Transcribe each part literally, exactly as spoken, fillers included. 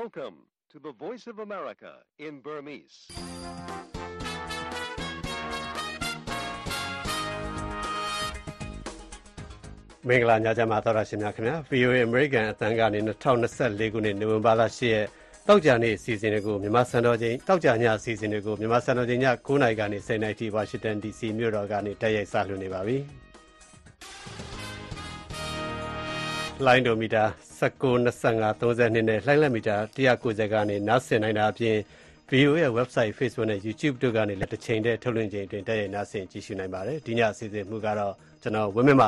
Welcome to the Voice of America in Burmese. ။မင်္ဂလာညချမ်းပါသောတာရှင်များခင်ဗျာ ဗီအိုအေ American အသံကနေ၂၀၂၄ခုနှစ်နိုဝင်ဘာလ၈ရက်တောက်ကြနေ့အစီအစဉ်တွေကိုမြန်မာစံတော်ချိန်တောက်ကြညအစီအစဉ်တွေကိုမြန်မာစံတော်ချိန်ည၉နာရီကနေ၁၀နာရီထိဝါရှင်တန် ဒီ စီ မြို့တော်ကနေတိုက်ရိုက်စလွှင့်နေပါပြီ။လိုင်းဒိုမီတာ၁၉ ၂၅ ၃၂နဲ့လှိုင်းလက်မီတာ၁၉၀ကနေနားဆင်နိုင်တာအပြင် ဗီအိုအေရဲ့ website Facebook နဲ့ YouTube တို့ကနေလည်းတစ်ချိန်တည်းထုတ်လွှင့်ချိန်တွင်တိုက်ရိုက်နားဆင်ကြည့်ရှုနိုင်ပါတယ်။ဒီညအစီအစဉ်မှုကတော့ကျွန်တော်ဝင်းမင်းပါ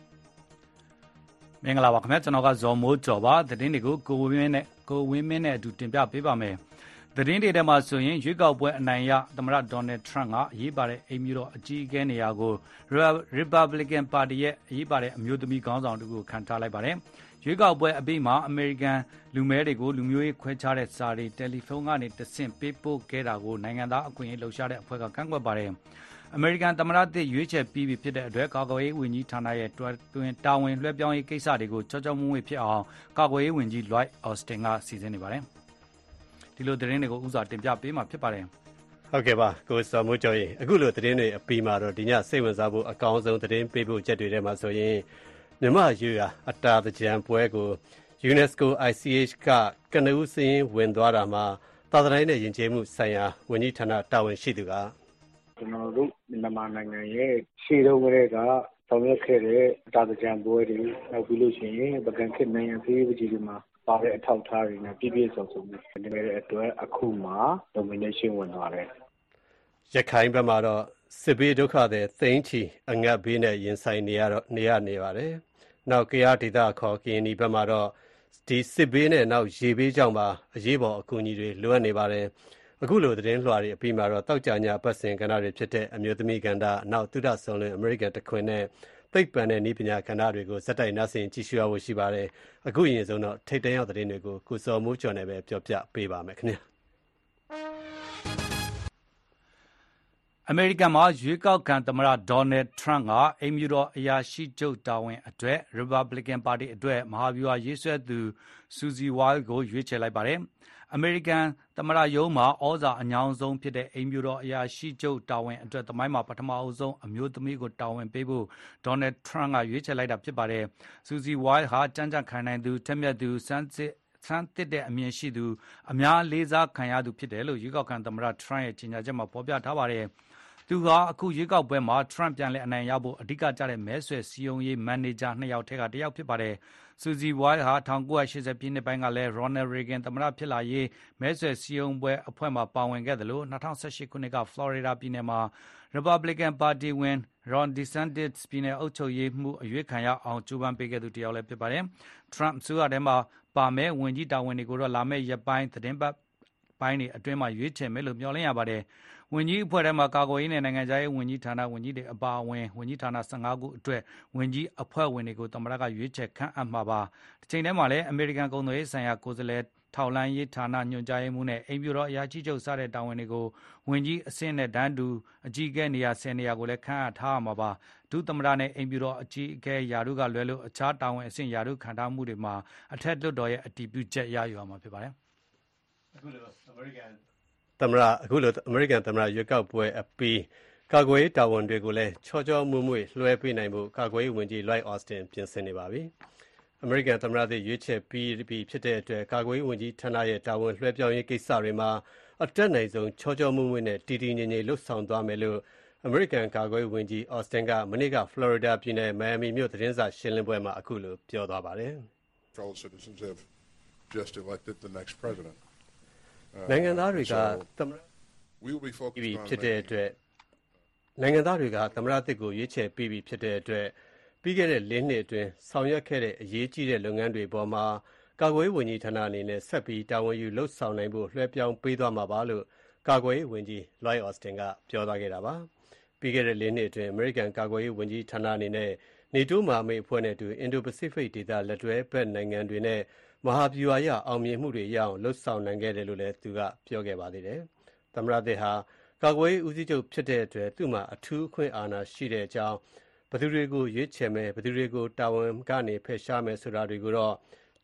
မင်္ဂလာပါခင်ဗျာကျွန်တော်ကဇော်မိုးကျော်ပါသတင်းတွေကိုကိုဝင်းမင်းနဲ့ကိုဝင်းမင်းနဲ့အတူတင်ပြပေးပါမယ်သတင်းတွေထဲမှာဆိုရင်ရွေးကောက်ပွဲအနိုင်ရသမ္မတဒေါ်နယ်ထရန့်ကအရေးပါတဲ့အိမ်မျိုးတော်အကြီးအကဲနေရာကို Republican Party ရဲ့အရေးပါတဲ့အမျိုးသမီးခေါင်းဆောင်တူကိုခံထားလိုက်ပါတယ်ရွေးကောက်ပွဲအပြီးမှာအမေရိကန်လူမဲတွေကိုလူမျိုးရေးခွဲခြားတဲ့စာတွေတယ်လီဖုန်းကနေတဆင့်ပေးပို့ခဲ့တာကိုနိုင်ငံသားအခွင့်အရေးလှုပ်ရှားတဲ့အဖွဲ့ကကန့်ကွက်ပါတယ်အမေရိကန်သမ္မတသစ်ရွေးချယ်ပြီးပြီဖြစ်တဲ့အတွက်ကာကွယ်ရေးဝန်ကြီးဌာနရဲ့တွင်တာဝန်လွှဲပြောင်းရေးကိစ္စတွေကိုချောချောမွေ့မွေ့ဖြစ်အောင်ကာကွယ်ရေးဝန်ကြီး Lloyd Austin ကစီစဉ်နေပါတယ်။ဒီလိုသတင်းတွေကိုဥစွာတင်ပြပေးမှာဖြစ်ပါတယ်။ဟုတ်ကဲ့ပါကိုစောမိုးကျော်ရေအခုလိုသတင်းတွေအပြီးမှာတော့ဒီညစိတ်ဝင်စားဖို့အကောင်းဆုံးသတင်းပေးဖို့ချက်တွေထဲမှာဆိုရင်မြန်မာယူရာအတာတကြံပွဲကို UNESCO I C H ကကနဦးစင်းဝင်သွားတာမှာသာသနာ့နဲ့ယဉ်ကျေးမှုဆိုင်ရာဝန်ကြီးဌာနတာဝန်ရှိသူကကျွန်တော်တို့မြန်မာနိုင်ငံရဲ့ရှေ့တုန်းကတည်းကဆောင်ရွက်ခဲ့တဲ့အတာတကြံပွဲတွေနောက်ပြီးလို့ရှိရင်ပကံခေတ်နိုင်ငံသေးပကြီးတွေမှာပါတဲ့အထောက်အထားတွေနဲ့ပြည့်ပြည့်စုံစုံနေတဲ့အတွက်အခုမှ nomination ဝင်သွားတယ်။ရခိုင်ဘက်မှာတော့စစ်ဘေးဒုက္ခတွေသိန်းချီအငတ်ဘေးနဲ့ရင်ဆိုင်နေရတော့နေရနေပါတယ်။နောက်ကရားဒေသခေါ်ကရင်ဒီဘက်မှာတော့ဒီစစ်ဘေးနဲ့နောက်ရေဘေးကြောင့်ပါအရေးပေါ်အကူအညီတွေလိုအပ်နေပါတယ်။အခုလိုသတင်းလွှာတွေအပြီးမှာတော့တောက်ကြညာပတ်စင်ကဏ္ဍတွေဖြစ်တဲ့အမျိုးသမီးကဏ္ဍနောက်သုဒ္ဓဆောင်လွင်အမေရိကန်တခွင်နဲ့သိပ္ပံနဲ့နည်းပညာကဏ္ဍတွေကိုဇက်တိုက်နားဆင်ကြည့်ရှုရဖို့ရှိပါတယ်။အခုရင်ဆုံးတော့ထိတ်တန့်ရောက်သတင်းတွေကိုကိုစော်မိုးကျော်နဲ့ပဲပြောပြပေးပါမယ်ခင်ဗျာ။အမေရိကန်မှာရွေးကောက်ခံသမ္မတဒေါ်နယ်ထရန့်ကအိမ်ဖြူတော်အရာရှိချုပ်တာဝန်အတွက် Republican Party အတွက်မဟာဗျူဟာရေးဆွဲသူ Susie Wild ကိုရွေးချယ်လိုက်ပါတယ်။အမေရိကန်သမ္မတရုံးမှာဩဇာအညောင်းဆုံးဖြစ်တဲ့အိမ်ဖြူတော်အရာရှိချုပ်တာဝန်အတွက်သမိုင်းမှာပထမအဆုံးအမျိုးသမီးကိုတာဝန်ပေးဖို့ဒေါ်နယ်ထရန့်ကရွေးချယ်လိုက်တာဖြစ်ပါတယ်။ Susie Wild ဟာကြမ်းကြမ်းခံနိုင်သူထက်မြက်သူစမ်းစစ်ဆန်းသစ်တဲ့အမြင်ရှိသူအများလေးစားခံရသူဖြစ်တယ်လို့ရွေးကောက်ခံသမ္မတထရန့်ရဲ့ကြေညာချက်မှာဖော်ပြထားပါတယ်။သူကအခုရွေးကောက်ပွဲမှာထရန့်ပြန်လည်အနိုင်ရဖို့အဓိကကျတဲ့မဲဆွယ်စည်းရုံးရေးမန်နေဂျာနှစ်ယောက်ထဲကတစ်ယောက်ဖြစ်ပါတယ်။ Susie Wild ဟာ၁၉၈၀ပြည့်နှစ်ပိုင်းကလည်း Ronald Reagan သမ္မတဖြစ်လာရေးမဲဆွယ်စည်းရုံးပွဲအဖွဲ့မှာပါဝင်ခဲ့တယ်လို့၂၀၁၈ခုနှစ်က Florida ပြည်နယ်မှာ Republican Party ဝင် Ron DeSantis ပြည်နယ်အုပ်ချုပ်ရေးမှူးအရွေးခံရအောင်ကြိုးပမ်းပေးခဲ့သူတစ်ယောက်လည်းဖြစ်ပါတယ်။ Trump အစိုးရထဲမှာပါမဲ့ဝန်ကြီးတာဝန်တွေကိုတော့လာမယ့်ရက်ပိုင်းသတင်းပတ်ပိုင်းတွေအတွင်းမှာရွေးချယ်မယ်လို့မျှော်လင့်ရပါတယ်။ဝန်ကြီးအဖွဲ့ထဲမှာကာကွယ်ရေးနဲ့နိုင်ငံခြားရေးဝန်ကြီးဌာနဝန်ကြီးတွေအပါအဝင်ဝန်ကြီးဌာန၁၅ခုအတွက်ဝန်ကြီးအဖွဲ့ဝင်တွေကိုသမ္မတကရွေးချယ်ခန့်အပ်မှာပါ။ဒီချိန်ထဲမှာလည်းအမေရိကန်ကုန်သွယ်ရေးဆိုင်ရာကိုယ်စားလှယ်ထောက်လှမ်းရေးဌာနညွှန်ကြားရေးမှူးနဲ့အိမ်ဖြူတော်အရာရှိချုပ်စတဲ့တာဝန်တွေကိုဝန်ကြီးအဆင့်နဲ့တန်းတူအကြီးအကဲနေရာ၁၀နေရာကိုလည်းခန့်အပ်ထားမှာပါ။ဒုသမ္မတနဲ့အိမ်ဖြူတော်အကြီးအကဲယာတို့ကလွယ်လို့အခြားတာဝန်အဆင့်ယာတို့ခံထားမှုတွေမှာအထက်လွှတ်တော်ရဲ့အတည်ပြုချက်ရယူရမှာဖြစ်ပါတယ်။အခုလိုအမေရိကန်သမ္မတအခုလိုအမေရိကန်သမ္မတရွေးကောက်ပွဲအပြီးကာကွယ်ရေးတာဝန်တွေကိုလည်းချောချောမွေ့မွေ့လွှဲပေးနိုင်ဖို့ကာကွယ်ရေးဝန်ကြီး Lloyd Austin ပြင်ဆင်နေပါပြီ။အမေရိကန်သမ္မတသစ်ရွေးချယ်ပြီးပြီဖြစ်တဲ့အတွက်ကာကွယ်ရေးဝန်ကြီးဌာနရဲ့တာဝန်လွှဲပြောင်းရေးကိစ္စတွေမှာအတက်နိုင်ဆုံးချောချောမွေ့မွေ့နဲ့တည်တည်ငြိမ်ငြိမ်လှုပ်ဆောင်သွားမယ်လို့အမေရိကန်ကာကွယ်ရေးဝန်ကြီး Austin ကမနေ့က Florida ပြည်နယ် Miami မြို့သတင်းစာရှင်းလင်းပွဲမှာအခုလိုပြောသွားပါတယ်။ Fellow citizens have just elected the next president. နိုင်ငံသားတွေကသမ္မတပြီးဖြစ်တဲ့အတွက်နိုင်ငံသားတွေကသမ္မတသစ်ကိုရွေးချယ်ပြီးပြီဖြစ်တဲ့အတွက်ပြီးခဲ့တဲ့၄နှစ်အတွင်းဆောင်ရွက်ခဲ့တဲ့အရေးကြီးတဲ့လုပ်ငန်းတွေပေါ်မှာကာကွယ်ရေးဝန်ကြီးဌာနအနေနဲ့ဆက်ပြီးတာဝန်ယူလှုပ်ဆောင်နိုင်ဖို့လွှဲပြောင်းပေးသွားမှာပါလို့ကာကွယ်ရေးဝန်ကြီး Lloyd Austin ကပြောသွားခဲ့တာပါ။ပြီးခဲ့တဲ့၄နှစ်အတွင်းအမေရိကန်ကာကွယ်ရေးဝန်ကြီးဌာနအနေနဲ့နေတိုးမဟာမိတ်အဖွဲ့နဲ့အတူအင်ဒိုပစိဖိတ်ဒေသလက်တွဲဘက်နိုင်ငံတွေနဲ့မဟာဗျူဟာရအောင်မြင်မှုတွေရအောင်လှုပ်ဆောင်နိုင်ခဲ့တယ်လို့လည်းသူကပြောခဲ့ပါသေးတယ်။သမ္မတသစ်ဟာကာကွယ်ရေးဦးစီးချုပ်ဖြစ်တဲ့အတွက်သူ့မှာအထူးအခွင့်အာဏာရှိတဲ့အကြောင်းဘယ်သူတွေကိုရွေးချယ်မယ်ဘယ်သူတွေကိုတာဝန်ကနေဖယ်ရှားမယ်ဆိုတာတွေကိုတော့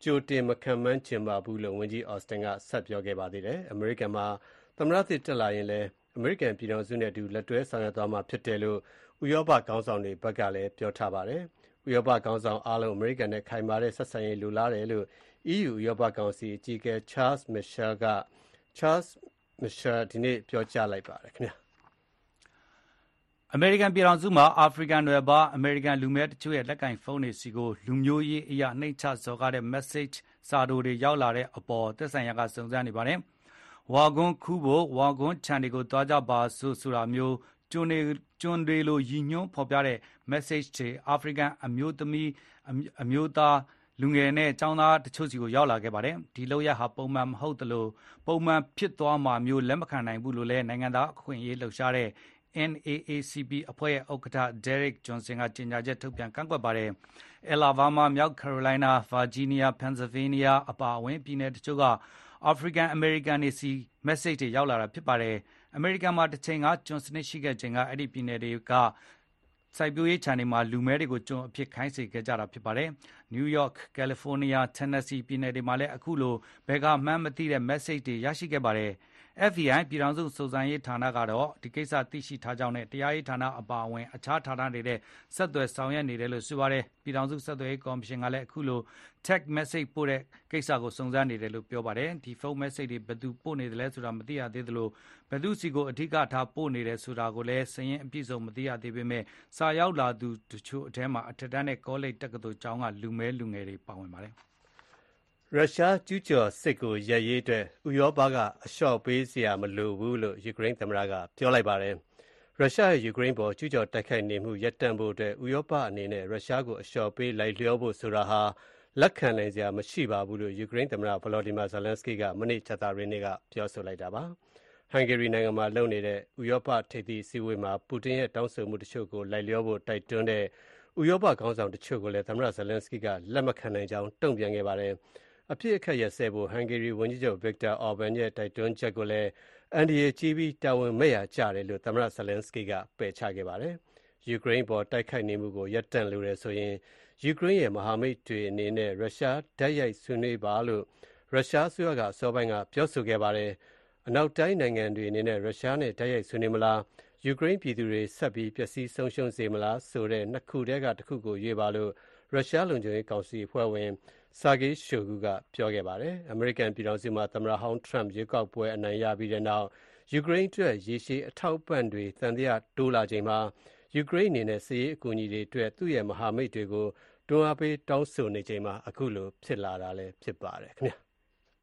ကြိုတင်မခံမှန်းချင်ပါဘူးလို့ဝန်ကြီး Austin ကဆက်ပြောခဲ့ပါသေးတယ်။ အမေရိကန်မှာသမ္မတသစ်တက်လာရင်လည်းအမေရိကန်ပြည်ထောင်စုနဲ့အတူလက်တွဲဆောင်ရွက်သွားမှာဖြစ်တယ်လို့ဥရောပခေါင်းဆောင်တွေဘက်ကလည်းပြောထားပါတယ်။ဥရောပခေါင်းဆောင်အားလုံးအမေရိကန်နဲ့ခိုင်မာတဲ့ဆက်ဆံရေးလိုလားတယ်လို့ အီးယူ ဥရောပကောင်စီအကြီးအကဲ Charles Michel က Charles Michel ဒီနေ့ပြောကြားလိုက်ပါတယ်ခင်ဗျာအမေရိကန်ပြည်ထောင်စုမှာအာဖရိကန်နွယ်ပါအမေရိကန်လူမျိုးတချို့ရဲ့လက်ကင်ဖုန်းတွေစီကိုလူမျိုးရေးအရာနှိမ့်ချစော်ကားတဲ့ message စာတိုတွေရောက်လာတဲ့အပေါ်သက်ဆိုင်ရာကစုံစမ်းနေပါတယ်။ဝါကွန်းခူးဖို့ဝါကွန်းခြံတွေကိုတွားကြပါဆိုဆိုတာမျိုးကျွန်းတွေကျွန်းတွေလိုရည်ညွှန်းဖော်ပြတဲ့ message တွေအာဖရိကန်အမျိုးသမီးအမျိုးသားလူငယ်နဲ့ចောင်းသားတချို့စီကိုရောက်လာခဲ့ပါတယ်။ဒီလောက်ရဟာပုံမှန်မဟုတ်သလိုပုံမှန်ဖြစ်သွားမှာမျိုးလက်မခံနိုင်ဘူးလို့လည်းနိုင်ငံသားအခွင့်အရေးလှုပ်ရှားတဲ့ N double A C P အဖွဲ့ရဲ့ဥက္ကဋ္ဌ Derek Johnson ကကြေညာချက်ထုတ်ပြန်ကန့်ကွက်ပါတယ်။ Alabama မြောက်ကယ်ရိုလိုင်းနား Virginia Pennsylvania အပါအဝင်ပြည်နယ်တချို့က African American တွေစီ message တွေရောက်လာတာဖြစ်ပါတယ်။ အမေရိကန်မှာတစ်ချိန်ကကျွန်စနစ်ရှိခဲ့ချိန်ကအဲ့ဒီပြည်နယ်တွေကစိုက်ပျိုးရေးခြံတွေမှာလူမဲတွေကိုကျွန်အဖြစ်ခိုင်းစေခဲ့ကြတာဖြစ်ပါတယ်။ New York, California, Tennessee ပြည်နယ်တွေမှာလည်းအခုလိုဘယ်ကမှန်းမသိတဲ့ message တွေရရှိခဲ့ပါတယ်။ F B I ပြည်ထောင်စုစုံစမ်းရေးဌာနကတော့ဒီကိစ္စသိရှိထားကြောင်းနဲ့တရားရေးဌာနအပါအဝင်အခြားဌာနတွေနဲ့ဆက်သွယ်ဆောင်ရွက်နေတယ်လို့ဆိုပါတယ်။ပြည်ထောင်စုဆက်သွယ်ရေးကော်မရှင်ကလည်းအခုလို text message ပို့တဲ့ကိစ္စကိုစုံစမ်းနေတယ်လို့ပြောပါတယ်။ဒီဖုန်း message တွေဘယ်သူပို့နေတယ်လဲဆိုတာမသိရသေးသလိုဘယ်သူစီကိုအဓိကထားပို့နေတယ်ဆိုတာကိုလည်းစာရင်းအပြည့်စုံမသိရသေးပေမဲ့စာရောက်လာသူတချို့အထဲမှာအထက်တန်းနဲ့ကောလိပ်တက္ကသိုလ်ကျောင်းကလူမဲလူငယ်တွေပါဝင်ပါတယ်။ရုရှားကျူးကျော်စစ်ကိုရပ်ရေးအတွက်ဥရောပကအလျှော့ပေးစရာမလိုဘူးလို့ယူကရိန်းသမ္မတကပြောလိုက်ပါတယ်။ရုရှားရဲ့ယူကရိန်းပေါ်ကျူးကျော်တိုက်ခိုက်နေမှုရပ်တန့်ဖို့အတွက်ဥရောပအနေနဲ့ရုရှားကိုအလျှော့ပေးလိုက်လျောဖို့ဆိုတာဟာလက်ခံနိုင်စရာမရှိပါဘူးလို့ယူကရိန်းသမ္မတ Volodymyr Zelensky ကမနေ့ကြာသပတေးနေ့ကပြောဆိုလိုက်တာပါ။ ဟန်ဂေရီနိုင်ငံမှာလုပ်နေတဲ့ဥရောပထိပ်သီးအစည်းအဝေးမှာပူတင်ရဲ့တောင်းဆိုမှုတချို့ကိုလိုက်လျောဖို့တိုက်တွန်းတဲ့ဥရောပခေါင်းဆောင်တချို့ကိုလည်းသမ္မတ Zelensky ကလက်မခံနိုင်ကြောင်းတုံ့ပြန်ခဲ့ပါတယ်။အပြစ်အခက်ရစဲဖို့ဟန်ဂေရီဝန်ကြီးချုပ် Viktor Orban ရဲ့တိုက်တွန်းချက်ကိုလည်းအန်ဒီရဲ့ကြီးပြီးတာဝန်မဲ့ရကြတယ်လို့သမ္မတ Zelensky ကပယ်ချခဲ့ပါတယ်။ယူကရိန်းပေါ်တိုက်ခိုက်နေမှုကိုရပ်တန့်လိုတယ်ဆိုရင်ယူကရိန်းရဲ့မဟာမိတ်တွေအနေနဲ့ရုရှားဓာတ်ရိုက်ဆွေးနွေးပါလို့ရုရှားအစိုးရကအစောပိုင်းကပြောဆိုခဲ့ပါတယ်။အနောက်တိုင်းနိုင်ငံတွေအနေနဲ့ရုရှားနဲ့ဓာတ်ရိုက်ဆွေးနွေးမလားယူကရိန်းပြည်သူတွေဆက်ပြီးပျက်စီးဆုံးရှုံးစေမလားဆိုတဲ့နှစ်ခုတည်းကတစ်ခုကိုရွေးပါလို့ရုရှားလုံခြုံရေးကောင်စီအဖွဲ့ဝင်Sergei Shoigu ကပြောခဲ့ပါတယ်။အမေရိကန်ပြည်ထောင်စုမှာသမ္မတဟောင်း Trump ရွေးကောက်ပွဲအနိုင်ရပြီးတဲ့နောက်ယူကရိန်းအတွက်ရေရှည်အထောက်အပံ့တွေသံသယတိုးလာချိန်မှာယူကရိန်းအနေနဲ့စစ်ရေးအကူအညီတွေအတွက်သူ့ရဲ့မဟာမိတ်တွေကိုတွန်းအားပေးတောင်းဆိုနေချိန်မှာအခုလိုဖြစ်လာတာလည်းဖြစ်ပါတယ်ခင်ဗျာ။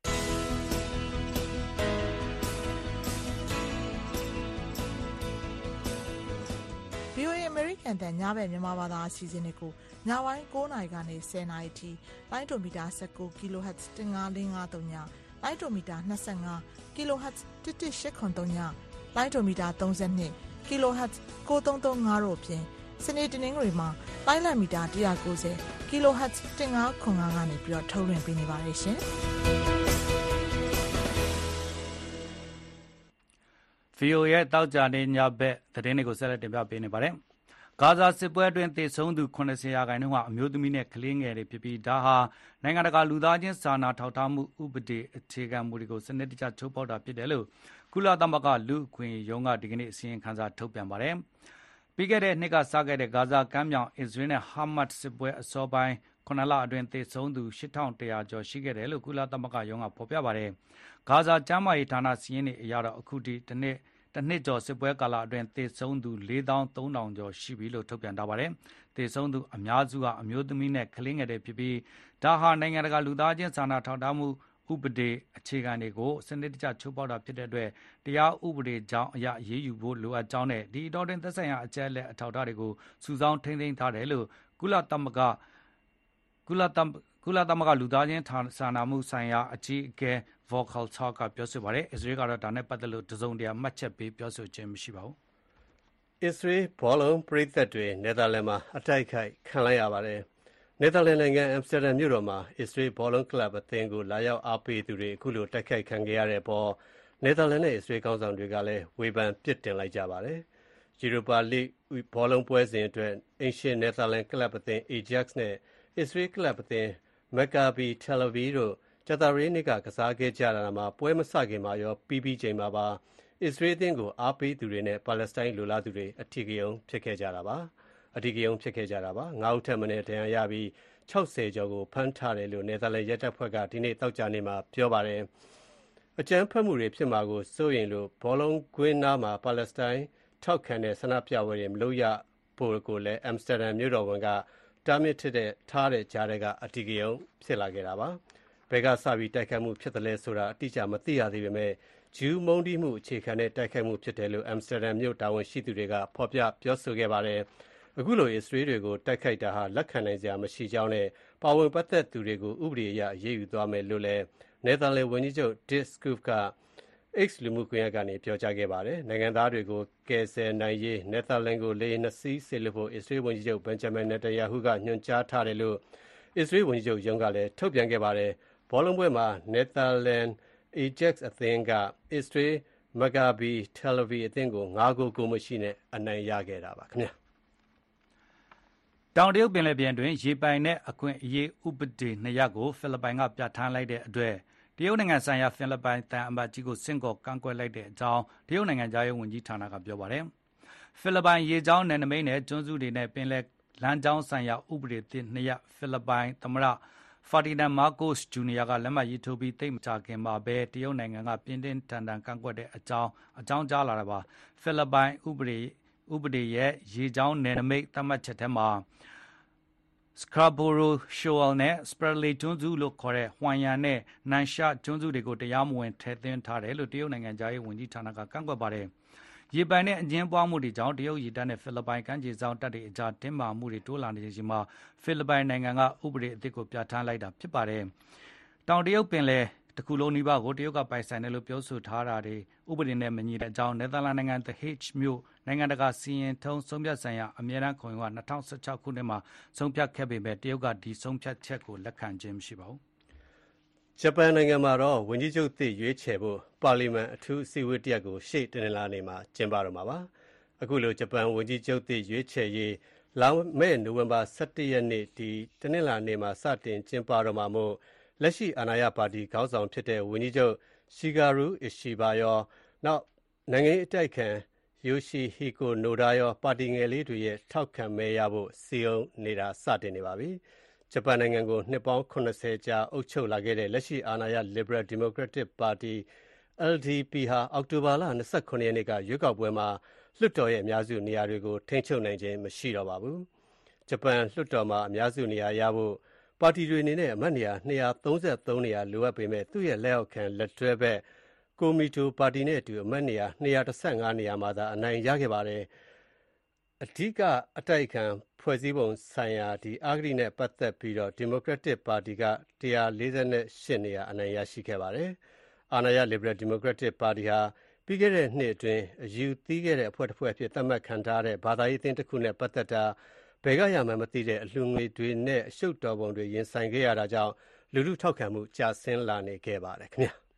ဗွီအိုအေ American တန်ညဘက်မြန်မာဘာသာအစီအစဉ်တွေကိုညပိုင်း၉နာရီကနေ၁၀နာရီထိလိုင်းဒိုမီတာ၁၉ kHz တစ်ငါးလေးငါးသုံးညလိုင်းဒိုမီတာ၂၅ kHz တစ်တစ်ရှစ်ခွန်သုံးညလိုင်းဒိုမီတာ၃၂ kHz ကိုသုံးသုံးငါးတို့အပြင်စနေတနင်္ဂနွေမှာလိုင်းလံမီတာ၁၉၀ kHz တစ်ငါးခွန်ငါးကနေပြီးတော့ထုတ်လွှင့်ပေးနေပါတယ်ရှင်။ဗီအိုအေရဲ့တောက်ကြနေညဘက်သတင်းတွေကိုဆက်လက်တင်ပြပေးနေပါတယ်။ဂါဇာစစ်ပွဲအတွင်းသေဆုံးသူ၇၀ရာခိုင်နှုန်းဟာအမျိုးသမီးနဲ့ကလေးငယ်တွေဖြစ်ပြီးဒါဟာနိုင်ငံတကာလူသားချင်းစာနာထောက်ထားမှုဥပဒေအခြေခံမူတွေကိုစနစ်တကျချိုးဖောက်တာဖြစ်တယ်လို့ကုလသမဂ္ဂလူ့အခွင့်အရေးရုံးကဒီကနေ့အစီရင်ခံစာထုတ်ပြန်ပါတယ်။ပြီးခဲ့တဲ့နှစ်ကစခဲ့တဲ့ဂါဇာကမ်းမြောင်အစ္စရေးနဲ့ဟာမတ်စစ်ပွဲအစောပိုင်းခုနလအတွင်းသေဆုံးသူရှစ်ထောင်တစ်ရာကျော်ရှိခဲ့တယ်လို့ကုလသမဂ္ဂရုံးကဖော်ပြပါတယ်။ဂါဇာကျန်းမာရေးဌာနစီးရင်တွေအရတော့အခုထိတစ်နှစ်တနှစ်ကျော်စစ်ပွဲကာလအတွင်းသေဆုံးသူလေးသောင်းသုံးထောင်ကျော်ရှိပြီလို့ထုတ်ပြန်ထားပါတယ်။သေဆုံးသူအများစုဟာအမျိုးသမီးနဲ့ကလေးငယ်တွေဖြစ်ပြီးဒါဟာနိုင်ငံတကာလူသားချင်းစာနာထောက်ထားမှုဥပဒေအခြေခံတွေကိုစနစ်တကျချိုးဖောက်တာဖြစ်တဲ့အတွက်တရားဥပဒေကြောင်းအရရေးယူဖို့လိုအပ်ကြောင်းနဲ့ဒီအတော်တွင်သက်ဆိုင်ရာအကြက်လက်အထောက်အထားတွေကိုစုဆောင်းထိန်းသိမ်းထားတယ်လို့ကုလသမဂ္ဂကုလသမကုလသမဂ္ဂလူသားချင်းစာနာမှုဆိုင်ရာအကြီးအကဲVolker Turk ကပြောဆိုပါတယ်။အစ္စရေးကတော့ဒါနဲ့ပတ်သက်လို့တစုံတရာမှတ်ချက်ပေးပြောဆိုခြင်းမရှိပါဘူး။အစ္စရေးဘောလုံးပရိသတ်တွေနယ်သာလန်မှာအတိုက်ခိုက်ခံလိုက်ရပါတယ်။နယ်သာလန်နိုင်ငံအမ်စတာဒမ်မြို့တော်မှာအစ္စရေးဘောလုံးကလပ်အသင်းကိုလာရောက်အားပေးသူတွေအခုလိုတိုက်ခိုက်ခံခဲ့ရတဲ့ပေါ်နယ်သာလန်နဲ့အစ္စရေးကောင်းဆောင်တွေကလည်းဝေဖန်ပြစ်တင်လိုက်ကြပါတယ်။ Europa League ဘောလုံးပွဲစဉ်အတွက်အင်ရှင်နယ်သာလန်ကလပ်အသင်း Ajax နဲ့အစ္စရေးကလပ်အသင်း Maccabi Tel Aviv တို့ကြာသပတေးနေ့ကကစားခဲ့ကြတာမှာပွဲမစခင်မှာရောပြီးပြီးချိန်မှာပါအစ္စရေးအသင်းကိုအားပေးသူတွေနဲ့ပါလက်စတိုင်းလူလားသူတွေအထီးကယုံဖြစ်ခဲ့ကြတာပါအထီးကယုံဖြစ်ခဲ့ကြတာပါငါးဦးထက်မနည်းဒဏ်ရာရပြီး၆၀ကျော်ကိုဖမ်းထားတယ်လို့နယ်သာလန်ရဲတပ်ဖွဲ့ကဒီနေ့တောက်ကြနေ့မှာပြောပါတယ်အကြမ်းဖက်မှုတွေဖြစ်မှာကိုစိုးရိမ်လို့ဘောလုံးကွင်းနားမှာပါလက်စတိုင်းထောက်ခံတဲ့ဆန္ဒပြပွဲတွေမလုပ်ရဖို့ကိုလည်းအမ်စတာဒမ်မြို့တော်ဝန်ကတားမြစ်တဲ့ထားတဲ့ကြားတွေကအထီးကယုံဖြစ်လာခဲ့တာပါဘယ်ကစပြီးတိုက်ခိုက်မှုဖြစ်တယ်လဲဆိုတာအတိအကျမသိရသေးပေမဲ့ဂျူးမုန်းတီးမှုအခြေခံတဲ့တိုက်ခိုက်မှုဖြစ်တယ်လို့အမ်စတာဒမ်မြို့တာဝန်ရှိသူတွေကဖော်ပြပြောဆိုခဲ့ပါတယ်အခုလိုအစ္စရေးတွေကိုတိုက်ခိုက်တာဟာလက်ခံနိုင်စရာမရှိကြောင်းနဲ့ပါဝင်ပတ်သက်သူတွေကိုဥပဒေအရအရေးယူသွားမယ်လို့လည်းနယ်သာလန်ဝန်ကြီးချုပ် Dick Schoof က X လူမှုကွန်ရက်ကနေပြောကြားခဲ့ပါတယ်နိုင်ငံသားတွေကိုကယ်ဆယ်နိုင်ရေးနယ်သာလန်ကိုလေယာဉ်နှစ်စီးစေလွှတ်ဖို့အစ္စရေးဝန်ကြီးချုပ် Benjamin Netanyahu ကညွှန်ကြားထားတယ်လို့အစ္စရေးဝန်ကြီးချုပ်ရုံးကလည်းထုတ်ပြန်ခဲ့ပါတယ်ဘောလုံးပွဲမှာနယ်သာလန် Ajax အသင်းကအစ္စရေး Maccabi Tel Aviv အသင်းကိုငါးဂိုးကိုမရှိနဲ့အနိုင်ရခဲ့တာပါခင်ဗျာတောင်တရုတ်ပင်လယ်ပြင်တွင်ရေပိုင်နဲ့အခွင့်အရေးဥပဒေနှစ်ရပ်ကိုဖိလစ်ပိုင်ကပြဋ္ဌာန်းလိုက်တဲ့အတွက်တရုတ်နိုင်ငံဆိုင်ရာဖိလစ်ပိုင်တန်အမတ်ကြီးကိုစင့်ကော်ကန့်ကွက်လိုက်တဲ့အကြောင်းတရုတ်နိုင်ငံသားရေးဝန်ကြီးဌာနကပြောပါတယ်ဖိလစ်ပိုင်ရေကြောင်းနယ်နိမိတ်နဲ့ကျွန်းစုတွေနဲ့ပင်လယ်လမ်းကြောင်းဆိုင်ရာဥပဒေသစ်နှစ်ရပ်ဖိလစ်ပိုင်သမ္မတဖာဒီနန်မာကိုစ်ဂျူနီယာကလက်မှတ်ရေးထိုးပြီးသိပ်မကြာခင်မှာပဲတရုတ်နိုင်ငံကပြင်းပြင်းထန်ထန်ကန့်ကွက်တဲ့အကြောင်းအကြောင်းကြားလာတာပါဖိလစ်ပိုင်ဥပဒေဥပဒေရဲ့ရေကြောင်းနယ်နိမိတ်သတ်မှတ်ချက်ထဲမှာScarborough Shoal နဲ့ Spratly ကျွန်းစုလို့ခေါ်တဲ့ဟွမ်ယန်နဲ့နန်ရှာကျွန်းစုတွေကိုတရားမဝင်ထည့်သွင်းထားတယ်လို့တရုတ်နိုင်ငံသားရေးဝန်ကြီးဌာနကကန့်ကွက်ပါတယ်။ရေပိုင်နဲ့အငင်းပွားမှုတွေကြောင့်တရုတ်ရေတပ်နဲ့ဖိလစ်ပိုင်ကမ်းခြေစောင့်တပ်တွေအကြားတင်းမာမှုတွေတိုးလာနေချိန်မှာဖိလစ်ပိုင်နိုင်ငံကဥပဒေအသစ်ကိုပြဋ္ဌာန်းလိုက်တာဖြစ်ပါတယ်။တောင်တရုတ်ပင်လယ်တခုလုံးနီးပါးကိုတရုတ်ကပိုင်ဆိုင်တယ်လို့ပြောဆိုထားတာတွေဥပဒေနဲ့မညီတဲ့အကြောင်းနယ်သာလန်နိုင်ငံ The Hague မြို့နိုင်ငံတကာစီရင်ထုံးဆုံးဖြတ်ဆိုင်ရာအမြဲတမ်းခုံရုံးက၂၀၁၆ခုနှစ်မှာဆုံးဖြတ်ခဲ့ပေမဲ့တရုတ်ကဒီဆုံးဖြတ်ချက်ကိုလက်ခံခြင်းမရှိပါဘူး။ဂျပန်နိုင်ငံမှာတော့ဝန်ကြီးချုပ်သစ်ရွေးချယ်ဖို့ပါလီမန်အထူးအစည်းအဝေးတစ်ရပ်ကိုရှေ့တနင်္လာနေ့မှာကျင်းပတော့မှာပါ။အခုလိုဂျပန်ဝန်ကြီးချုပ်သစ်ရွေးချယ်ရေးလာမယ့်နိုဝင်ဘာ၁၁ရက်နေ့ဒီတနင်္လာနေ့မှာစတင်ကျင်းပတော့မှာမို့လက်ရှိအာဏာရပါတီခေါင်းဆောင်ဖြစ်တဲ့ဝန်ကြီးချုပ် Shigeru Ishiba ရောနောက်နိုင်ငံရေးအတိုက်ခံYoshihiko Noda ရောပါတီငယ်လေးတွေရဲ့ထောက်ခံမဲရဖို့စီယုံနေတာစတင်နေပါပြီ။ဂျပန်နိုင်ငံကိုနှစ်ပေါင်း၇၀ကြာအုပ်ချုပ်လာခဲ့တဲ့လက်ရှိအာဏာရ Liberal Democratic Party အယ် ဒီ ပီ ဟာအောက်တိုဘာလ၂၇ရက်နေ့ကရွေးကောက်ပွဲမှာလွှတ်တော်ရဲ့အများစုနေရာတွေကိုထိန်းချုပ်နိုင်ခြင်းမရှိတော့ပါဘူး။ဂျပန်လွှတ်တော်မှာအများစုနေရာရဖို့ပါတီတွေအနေနဲ့အမတ်နေရာ၂၃၃နေရာလိုအပ်ပေမဲ့သူ့ရဲ့လက်အောက်ခံလက်တွဲဘက်ကိုမီတိုပါတီနဲ့အတူအမတ်နေရာ၂၁၅နေရာမှာသာအနိုင်ရခဲ့ပါတယ်။အဓိကအတိုက်အခံဖွဲ့စည်းပုံဆိုင်ရာဒီအဂတိနဲ့ပတ်သက်ပြီးတော့ Democratic Party က၁၄၈နေရာအနိုင်ရရှိခဲ့ပါတယ်။အာဏာရ Liberal Democratic Party ဟာပြီးခဲ့တဲ့နှစ်အတွင်းအယူသီးခဲ့တဲ့အဖွဲ့တစ်ဖွဲ့အဖြစ်သတ်မှတ်ခံထားတဲ့ဘာသာရေးအသင်းတစ်ခုနဲ့ပတ်သက်တာဘယ်ကရမှန်းမသိတဲ့အလှူငွေတွေနဲ့အရှုပ်တော်ပုံတွေရင်ဆိုင်ခဲ့ရတာကြောင့်လူထုထောက်ခံမှုကျဆင်းလာနေခဲ့ပါတယ်ခင်ဗျာ။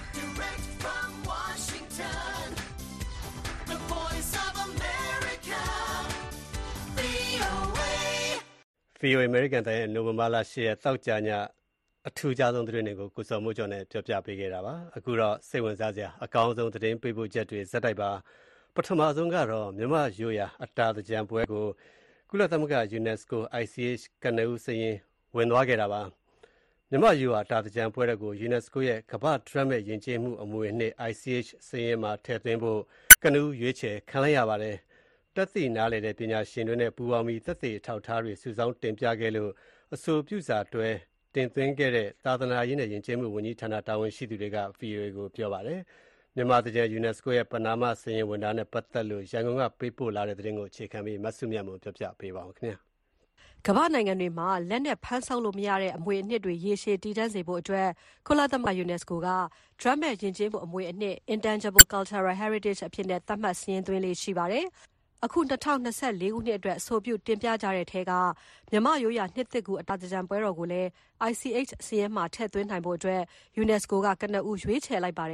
ဗွီအိုအေ American တိုင်းရဲ့နိုဝင်ဘာလ၈ရက်သောကြာညအထူးခြားဆုံးသတင်းတွေကိုကိုစော်မိုးကျော်နဲ့ပြောပြပေးခဲ့တာပါအခုတော့စိတ်ဝင်စားစရာအကောင်းဆုံးသတင်းပေးပို့ချက်တွေဇက်တိုက်ပါပထမဆုံးကတော့မြန်မာရိုးရာအတာသင်္ကြန်ပွဲကိုကုလသမဂ္ဂ UNESCO အိုင် စီ အေ့ချ် ကနဦးစာရင်းဝင်သွားခဲ့တာပါမြန်မာရိုးရာအတာသင်္ကြန်ပွဲကို UNESCO ရဲ့ကမ္ဘာ့ဒရမ်မဲ့ယဉ်ကျေးမှုအမွေအနှစ် အိုင် စီ အေ့ချ် စာရင်းမှာထည့်သွင်းဖို့ကနဦးရွေးချယ်ခံလိုက်ရပါတယ်တက်သိနားလည်တဲ့ပညာရှင်တွေနဲ့ပူးပေါင်းပြီးသက်သေအထောက်အထားတွေစုဆောင်းတင်ပြခဲ့လို့အဆိုပြုစာတွဲတင်သွင်းခဲ့တဲ့သာသနာရေးနဲ့ယဉ်ကျေးမှုဝန်ကြီးဌာနတာဝန်ရှိသူတွေက ဗွီအိုအေကိုပြောပါတယ်မြန်မာတကြံ UNESCO ရဲ့ပနာမစာရင်းဝင်တာနဲ့ပတ်သက်လို့ရန်ကုန်ကပေးပို့လာတဲ့သတင်းကိုအခြေခံပြီးမဆုမြတ်မွန်ပြောပြပေးပါဦးခင်ဗျာကမ္ဘာနိုင်ငံတွေမှာလက်နဲ့ဖမ်းဆောက်လို့မရတဲ့အမွေအနှစ်တွေရေရှည်တည်တံ့စေဖို့အတွက်ကုလသမဂ္ဂ UNESCO က ဒရမ်မဲ့ယဉ်ကျေးမှုအမွေအနှစ် Intangible Cultural Heritage အဖြစ်နဲ့သတ်မှတ်စာရင်းသွင်းလေးရှိပါတယ်။အခု၂၀၂၄ခုနှစ်အတွက်အဆိုပြုတင်ပြကြတဲ့ထဲကမြန်မာရိုးရာနှစ်သစ်ကူအတာသင်္ကြန်ပွဲတော်ကိုလည်း အိုင် စီ အေ့ချ် စာရင်းမှာထည့်သွင်းနိုင်ဖို့အတွက် UNESCO ကကနဦးရွေးချယ်လိုက်ပါတယ်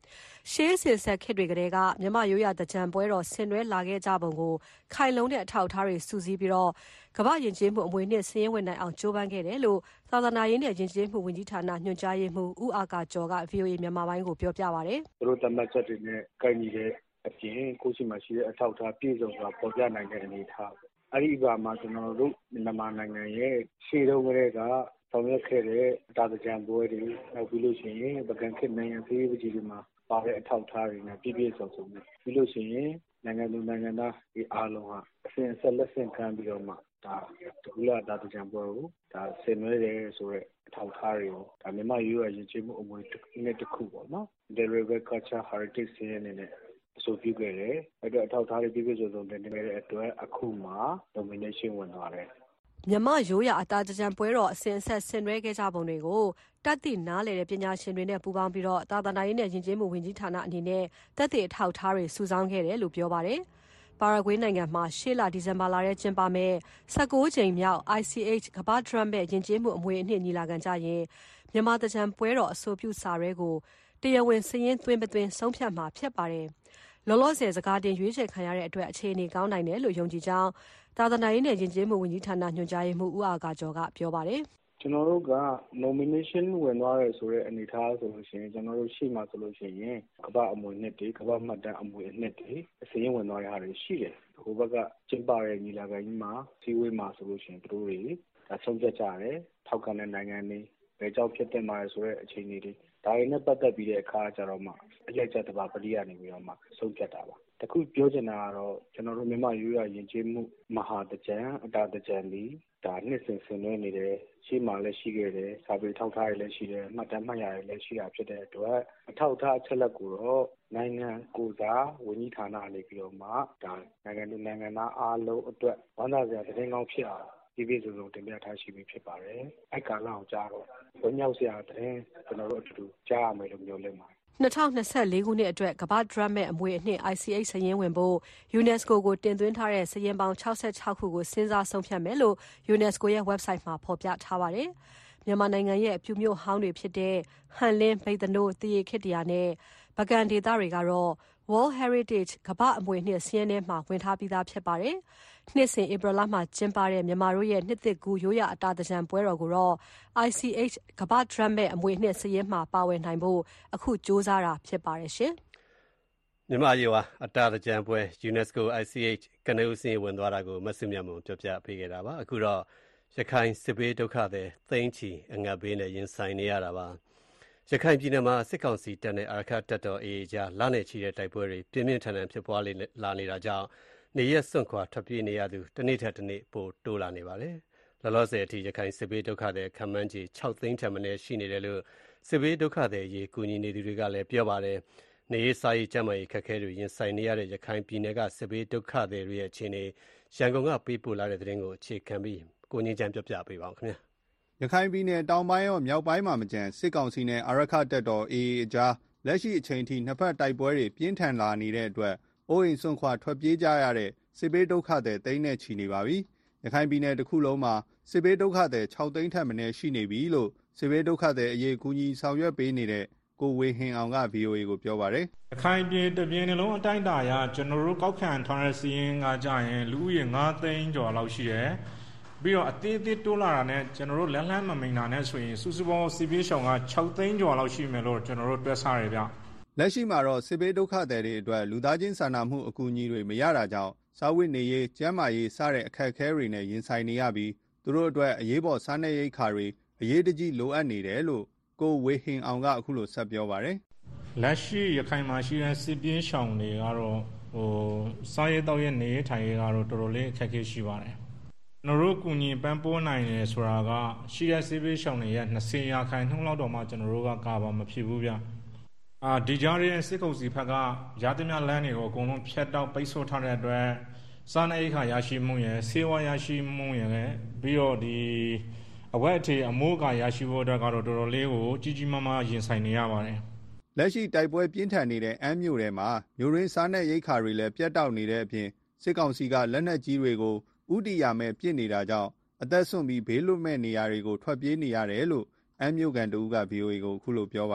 ရှေးအစဉ်ဆက်ခေတ်တွေကတည်းကမြန်မာရိုးရာသင်္ကြန်ပွဲတော်ဆင်နွှဲလာခဲ့ကြပုံကိုခိုင်လုံတဲ့အထောက်အထားတွေစုစည်းပြီးတော့ကမ္ဘာယဉ်ကျေးမှုအမွေအနှစ်စာရင်းဝင်နိုင်အောင်ကြိုးပမ်းခဲ့တယ်လို့သာသနာရေးနဲ့ယဉ်ကျေးမှုဝန်ကြီးဌာနညွှန်ကြားရေးမှူးဦးအာကာကျော်က ဗွီအိုအေမြန်မာပိုင်းကိုပြောပြပါတယ်။သူတို့သတ်မှတ်ချက်တွေနဲ့ကိုက်ညီတဲ့အပြင်ကိုယ့်ရှိမှရှိတဲ့အထောက်အထားပြည့်စုံစွာပေါ်ပြနိုင်တဲ့အနေအထား။အဲဒီအခါမှာကျွန်တော်တို့မြန်မာနိုင်ငံရဲ့ရှေ့တုန်းကတည်းကဆောင်ရွက်ခဲ့တဲ့အတာသင်္ကြန်ပွဲတွေနောက်ပြီးလို့ရှိရင်ပုဂံခေတ်နိုင်ငံစည်းဝေးကြီးတွေမှာပါတဲ့အထောက်အထားတွေနဲ့ပြည့်ပြည့်စုံစုံနဲ့ပြီးလို့ရှိရင်နိုင်ငံသူနိုင်ငံသားဒီအားလုံးဟာအစဉ်အဆက်လက်ဆင့်ခံပြီးတော့မှဒါတကူလာတာသင်္ကြန်ပွဲကိုဒါဆင်နွှဲတယ်ဆိုတော့အထောက်အထားတွေကိုဒါမြန်မာရိုးရာယဉ်ကျေးမှုအမွေအနှစ်တစ်ခုပေါ့နော် Derived Culture Heritage စီးရင်နဲ့အဆိုပြုခဲ့တယ်အဲ့တော့အထောက်အထားတွေပြည့်ပြည့်စုံစုံတင်နေတဲ့အတွက်အခုမှ nomination ဝင်သွားတယ်မြန်မာရိုးရာအတာသင်္ကြန်ပွဲတော်အစဉ်အဆက်ဆင်နွှဲခဲ့ကြပုံတွေကိုတတ်သိနားလည်တဲ့ပညာရှင်တွေနဲ့ပူးပေါင်းပြီးတော့သာသနာရေးနဲ့ယဉ်ကျေးမှုဝန်ကြီးဌာနအနေနဲ့သက်သေအထောက်အထားတွေစုဆောင်းခဲ့တယ်လို့ပြောပါတယ်။ပါရာဂွေးနိုင်ငံမှာရှေ့လဒီဇင်ဘာလထဲကျင်းပမယ့်၁၉ကြိမ်မြောက် I C H ကမ္ဘာ့ဒရမ်မဲ့ယဉ်ကျေးမှုအမွေအနှစ်ညီလာခံကြရင်မြန်မာသင်္ကြန်ပွဲတော်အဆိုပြုစာတွေကိုတရားဝင်စာရင်းသွင်းမသွင်းဆုံးဖြတ်မှာဖြစ်ပါတယ်။လောလောဆယ်စကားတင်ရွေးချယ်ခံရတဲ့အတွက်အခြေအနေကောင်းနိုင်တယ်လို့ယုံကြည်ကြောင်းသာသနာရေးနဲ့ယဉ်ကျေးမှုဝန်ကြီးဌာနညွှန်ကြားရေးမှူးဦးအာကာကျော်ကပြောပါတယ်။ကျွန်တော်တို့က nomination ဝင်သွားတယ်ဆိုတဲ့အနေအထားဆိုလို့ရှိရင်ကျွန်တော်တို့ရှေ့မှာဆိုလို့ရှိရင်ကမ္ဘာအမွေအနှစ်တွေကမ္ဘာမှတ်တမ်းအမွေအနှစ်တွေအစရင်ဝင်သွားတဲ့ဟာတွေရှိတယ်။ဟိုဘက်ကကျင်းပတဲ့ညီလာခံကြီးမှာစီဝေးမှာဆိုလို့ရှိရင်တို့တွေဒါဆုံးဖြတ်ကြတယ်။ထောက်ခံတဲ့နိုင်ငံတွေဘယ်ကြောင့်ဖြစ်တဲ့မှာလဲဆိုတဲ့အခြေအနေတွေဒါတွေနဲ့ပတ်သက်ပြီးတဲ့အခါကျတော့မှအကြိုက်ကြတပါပတိကနေပြီးတော့မှဆုံးဖြတ်တာပါတခုပြောချင်တာကတော့ကျွန်တော်တို့မြန်မာရိုးရာယဉ်ကျေးမှုမဟာတကြံအတာတကြံဒီဒါနှစ်စဉ်ဆင်နွှဲနေတယ်ရှေ့မှာလည်းရှိခဲ့တယ်စာပေထောက်ထားရလည်းရှိတယ်မှတ်တမ်းမှတ်ရလည်းရှိတာဖြစ်တဲ့အတွက်အထောက်အထားအချက်လက်ကိုတော့နိုင်ငံကိုယ်စားဝန်ကြီးဌာနနေပြီးတော့မှဒါနိုင်ငံသူနိုင်ငံသားအားလုံးအတွက်ဝမ်းသာစရာသတင်းကောင်းဖြစ်အောင်ဒီပြည်စုံတင်ပြထားရှိပြီးဖြစ်ပါတယ်။အဲ့ကာလအောင်ကြားတော့ဝမ်းမြောက်စရာတဲ့ကျွန်တော်တို့အတူတူကြားရမယ်လို့ပြောလဲပါတယ်၂၀၂၄ခုနှစ်အတွက်ကမ္ဘာ့ဒရမ်မဲ့အမွေအနှစ် I C H စာရင်းဝင်ဖို့ UNESCO ကိုတင်သွင်းထားတဲ့စာရင်းပေါင်း၆၆ခုကိုစဉ်းစားဆုံးဖြတ်မယ်လို့ UNESCO ရဲ့ website မှာဖော်ပြထားပါတယ်။မြန်မာနိုင်ငံရဲ့အပြုမြို့ဟောင်းတွေဖြစ်တဲ့ဟန်လင်း၊မြိတ်သနိုး၊သရေခေတ္တရာနဲ့ပုဂံဒေသတွေကတော့ World Heritage ကမ္ဘာ့အမွေအနှစ်စာရင်းထဲမှာဝင်ထားပြီးသားဖြစ်ပါတယ်။နှစ်စဉ်ဧပြီလမှာကျင်းပတဲ့မြန်မာတို့ရဲ့နှစ်သစ်ကူးရိုးရာအတာသင်္ကြန်ပွဲတော်ကိုတော့ I C H ကမ္ဘာ့ဒရမ်မဲ့အမွေအနှစ်စာရင်းမှာပါဝင်နိုင်ဖို့အခုကြိုးစားတာဖြစ်ပါတယ်ရှင်။မြန်မာရိုးရာအတာသင်္ကြန်ပွဲ UNESCO I C H ကနဦးစာရင်းဝင်သွားတာကိုမဆုမြတ်မွန်ပြောပြပေးခဲ့တာပါ။အခုတော့ရခိုင်စစ်ဘေးဒုက္ခသည်သိန်းချီအငတ်ဘေးနဲ့ရင်ဆိုင်နေရတာပါ။ရခိုင်ပြည်နယ်မှာစစ်ကောင်စီတပ်နဲ့အာရက္ခတပ်တော် A A ကြားလနဲ့ချီတဲ့တိုက်ပွဲတွေပြင်းပြင်းထန်ထန်ဖြစ်ပွားလာနေတာကြောင့်နေရက်စွန့်ခွာထွက်ပြေးနေရသူတစ်နေ့ထက်တစ်နေ့ပိုတိုးလာနေပါတယ်။လောလောဆယ်အထိရခိုင်စစ်ဘေးဒုက္ခသည်ခန့်မှန်းခြေ၆သိန်းထက်မနည်းရှိနေတယ်လို့စစ်ဘေးဒုက္ခသည်အရေးကူညီနေသူတွေကလည်းပြောပါတယ်။နေရေးစားရေးကျန်းမာရေးခက်ခဲတွေရင်ဆိုင်နေရတဲ့ရခိုင်ပြည်နယ်ကစစ်ဘေးဒုက္ခသည်တွေရဲ့အခြေအနေရန်ကုန်ကပေးပို့လာတဲ့သတင်းကိုအခြေခံပြီးကိုငင်းချမ်းပြောပြပေးပါဦးခင်ဗျာ။ရခိုင်ပြည်နယ်တောင်ပိုင်းရောမြောက်ပိုင်းမှာမကျန်စစ်ကောင်စီနဲ့အာရက္ခတပ်တော် A A အကြားလက်ရှိအချိန်ထိနှစ်ဖက်တိုက်ပွဲတွေပြင်းထန်လာနေတဲ့အတွက်အိုးအိမ်စွန့်ခွာထွက်ပြေးကြရတဲ့စစ်ဘေးဒုက္ခသည်သိန်းနဲ့ချီနေပါပြီ။ရခိုင်ပြည်နယ်တစ်ခုလုံးမှာစစ်ဘေးဒုက္ခသည်၆သိန်းထက်မနည်းရှိနေပြီလို့စစ်ဘေးဒုက္ခသည်အရေးကူညီဆောင်ရွက်ပေးနေတဲ့ကိုဝေဟင်အောင်က ဗွီအိုအေကိုပြောပါတယ်။ရခိုင်ပြည်တပြည်နှလုံးအတိုင်းအတာအရကျွန်တော်တို့ကောက်ခံထားတဲ့စီးရင်ကကြရင်လူဦးရေ၅သိန်းကျော်လောက်ရှိတယ်။ပြီးတော့အသေးသေးတိုးလာတာနဲ့ကျွန်တော်တို့လက်လန်းမမိန်တာနဲ့ဆိုရင်စုစုပေါင်းစစ်ဘေးရှောင်က၆သိန်းကျော်လောက်ရှိမယ်လို့ကျွန်တော်တို့တွက်ဆရတယ်ဗျ။လက်ရှိမှာတော့စစ်ဘေးဒုက္ခသည်တွေအတွက်လူသားချင်းစာနာမှုအကူအညီတွေမရတာကြောင့်စားဝတ်နေရေးကျန်းမာရေးစတဲ့အခက်အခဲတွေနဲ့ရင်ဆိုင်နေရပြီးသူတို့အတွက်အရေးပေါ်စားနပ်ရိက္ခာတွေအရေးတကြီးလိုအပ်နေတယ်လို့ကိုဝေဟင်အောင်ကအခုလိုဆက်ပြောပါတယ်။လက်ရှိရခိုင်မှာရှိတဲ့စစ်ပြေးရှောင်တွေကတော့ဟိုစားရတောက်ရနေထိုင်ရကတော့တော်တော်လေးအခက်အခဲရှိပါတယ်။ကျွန်တော်တို့ကူညီပံ့ပိုးနိုင်တယ်ဆိုတာကရှိတဲ့စစ်ပြေးရှောင်တွေရဲ့၂၀ရာခိုင်နှုန်းလောက်တော့မှကျွန်တော်တို့ကကာပါမဖြစ်ဘူးဗျ။အာဒီကြားရဲ့စစ်ကောင်စီဘက်ကရသမျှလမ်းတွေကိုအကုန်လုံးဖျက်တောက်ပိတ်ဆို့ထားတဲ့အတွက်စားနပ်ရိက္ခာရရှိမှုရယ်ဆေးဝါးရရှိမှုရယ်ပြီးတော့ဒီအဝတ်အထည်အမိုးအကာရရှိဖို့အတွက်ကတော့တော်တော်လေးကိုကြီးကြီးမားမားရင်ဆိုင်နေရပါတယ်။လက်ရှိတိုက်ပွဲပြင်းထန်နေတဲ့အမ်းမြို့ထဲမှာမြို့ရင်းစားနပ်ရိက္ခာတွေလည်းပြတ်တောက်နေတဲ့အပြင်စစ်ကောင်စီကလက်နက်ကြီးတွေကိုဥတီယာမဲ့ပစ်နေတာကြောင့်အသက်ဆုံးပြီးဘေးလွတ်မဲ့နေရာတွေကိုထွက်ပြေးနေရတယ်လို့အမ်းမြို့ကန်တူက ဗီအိုအေကိုအခုလိုပြောပါတယ်။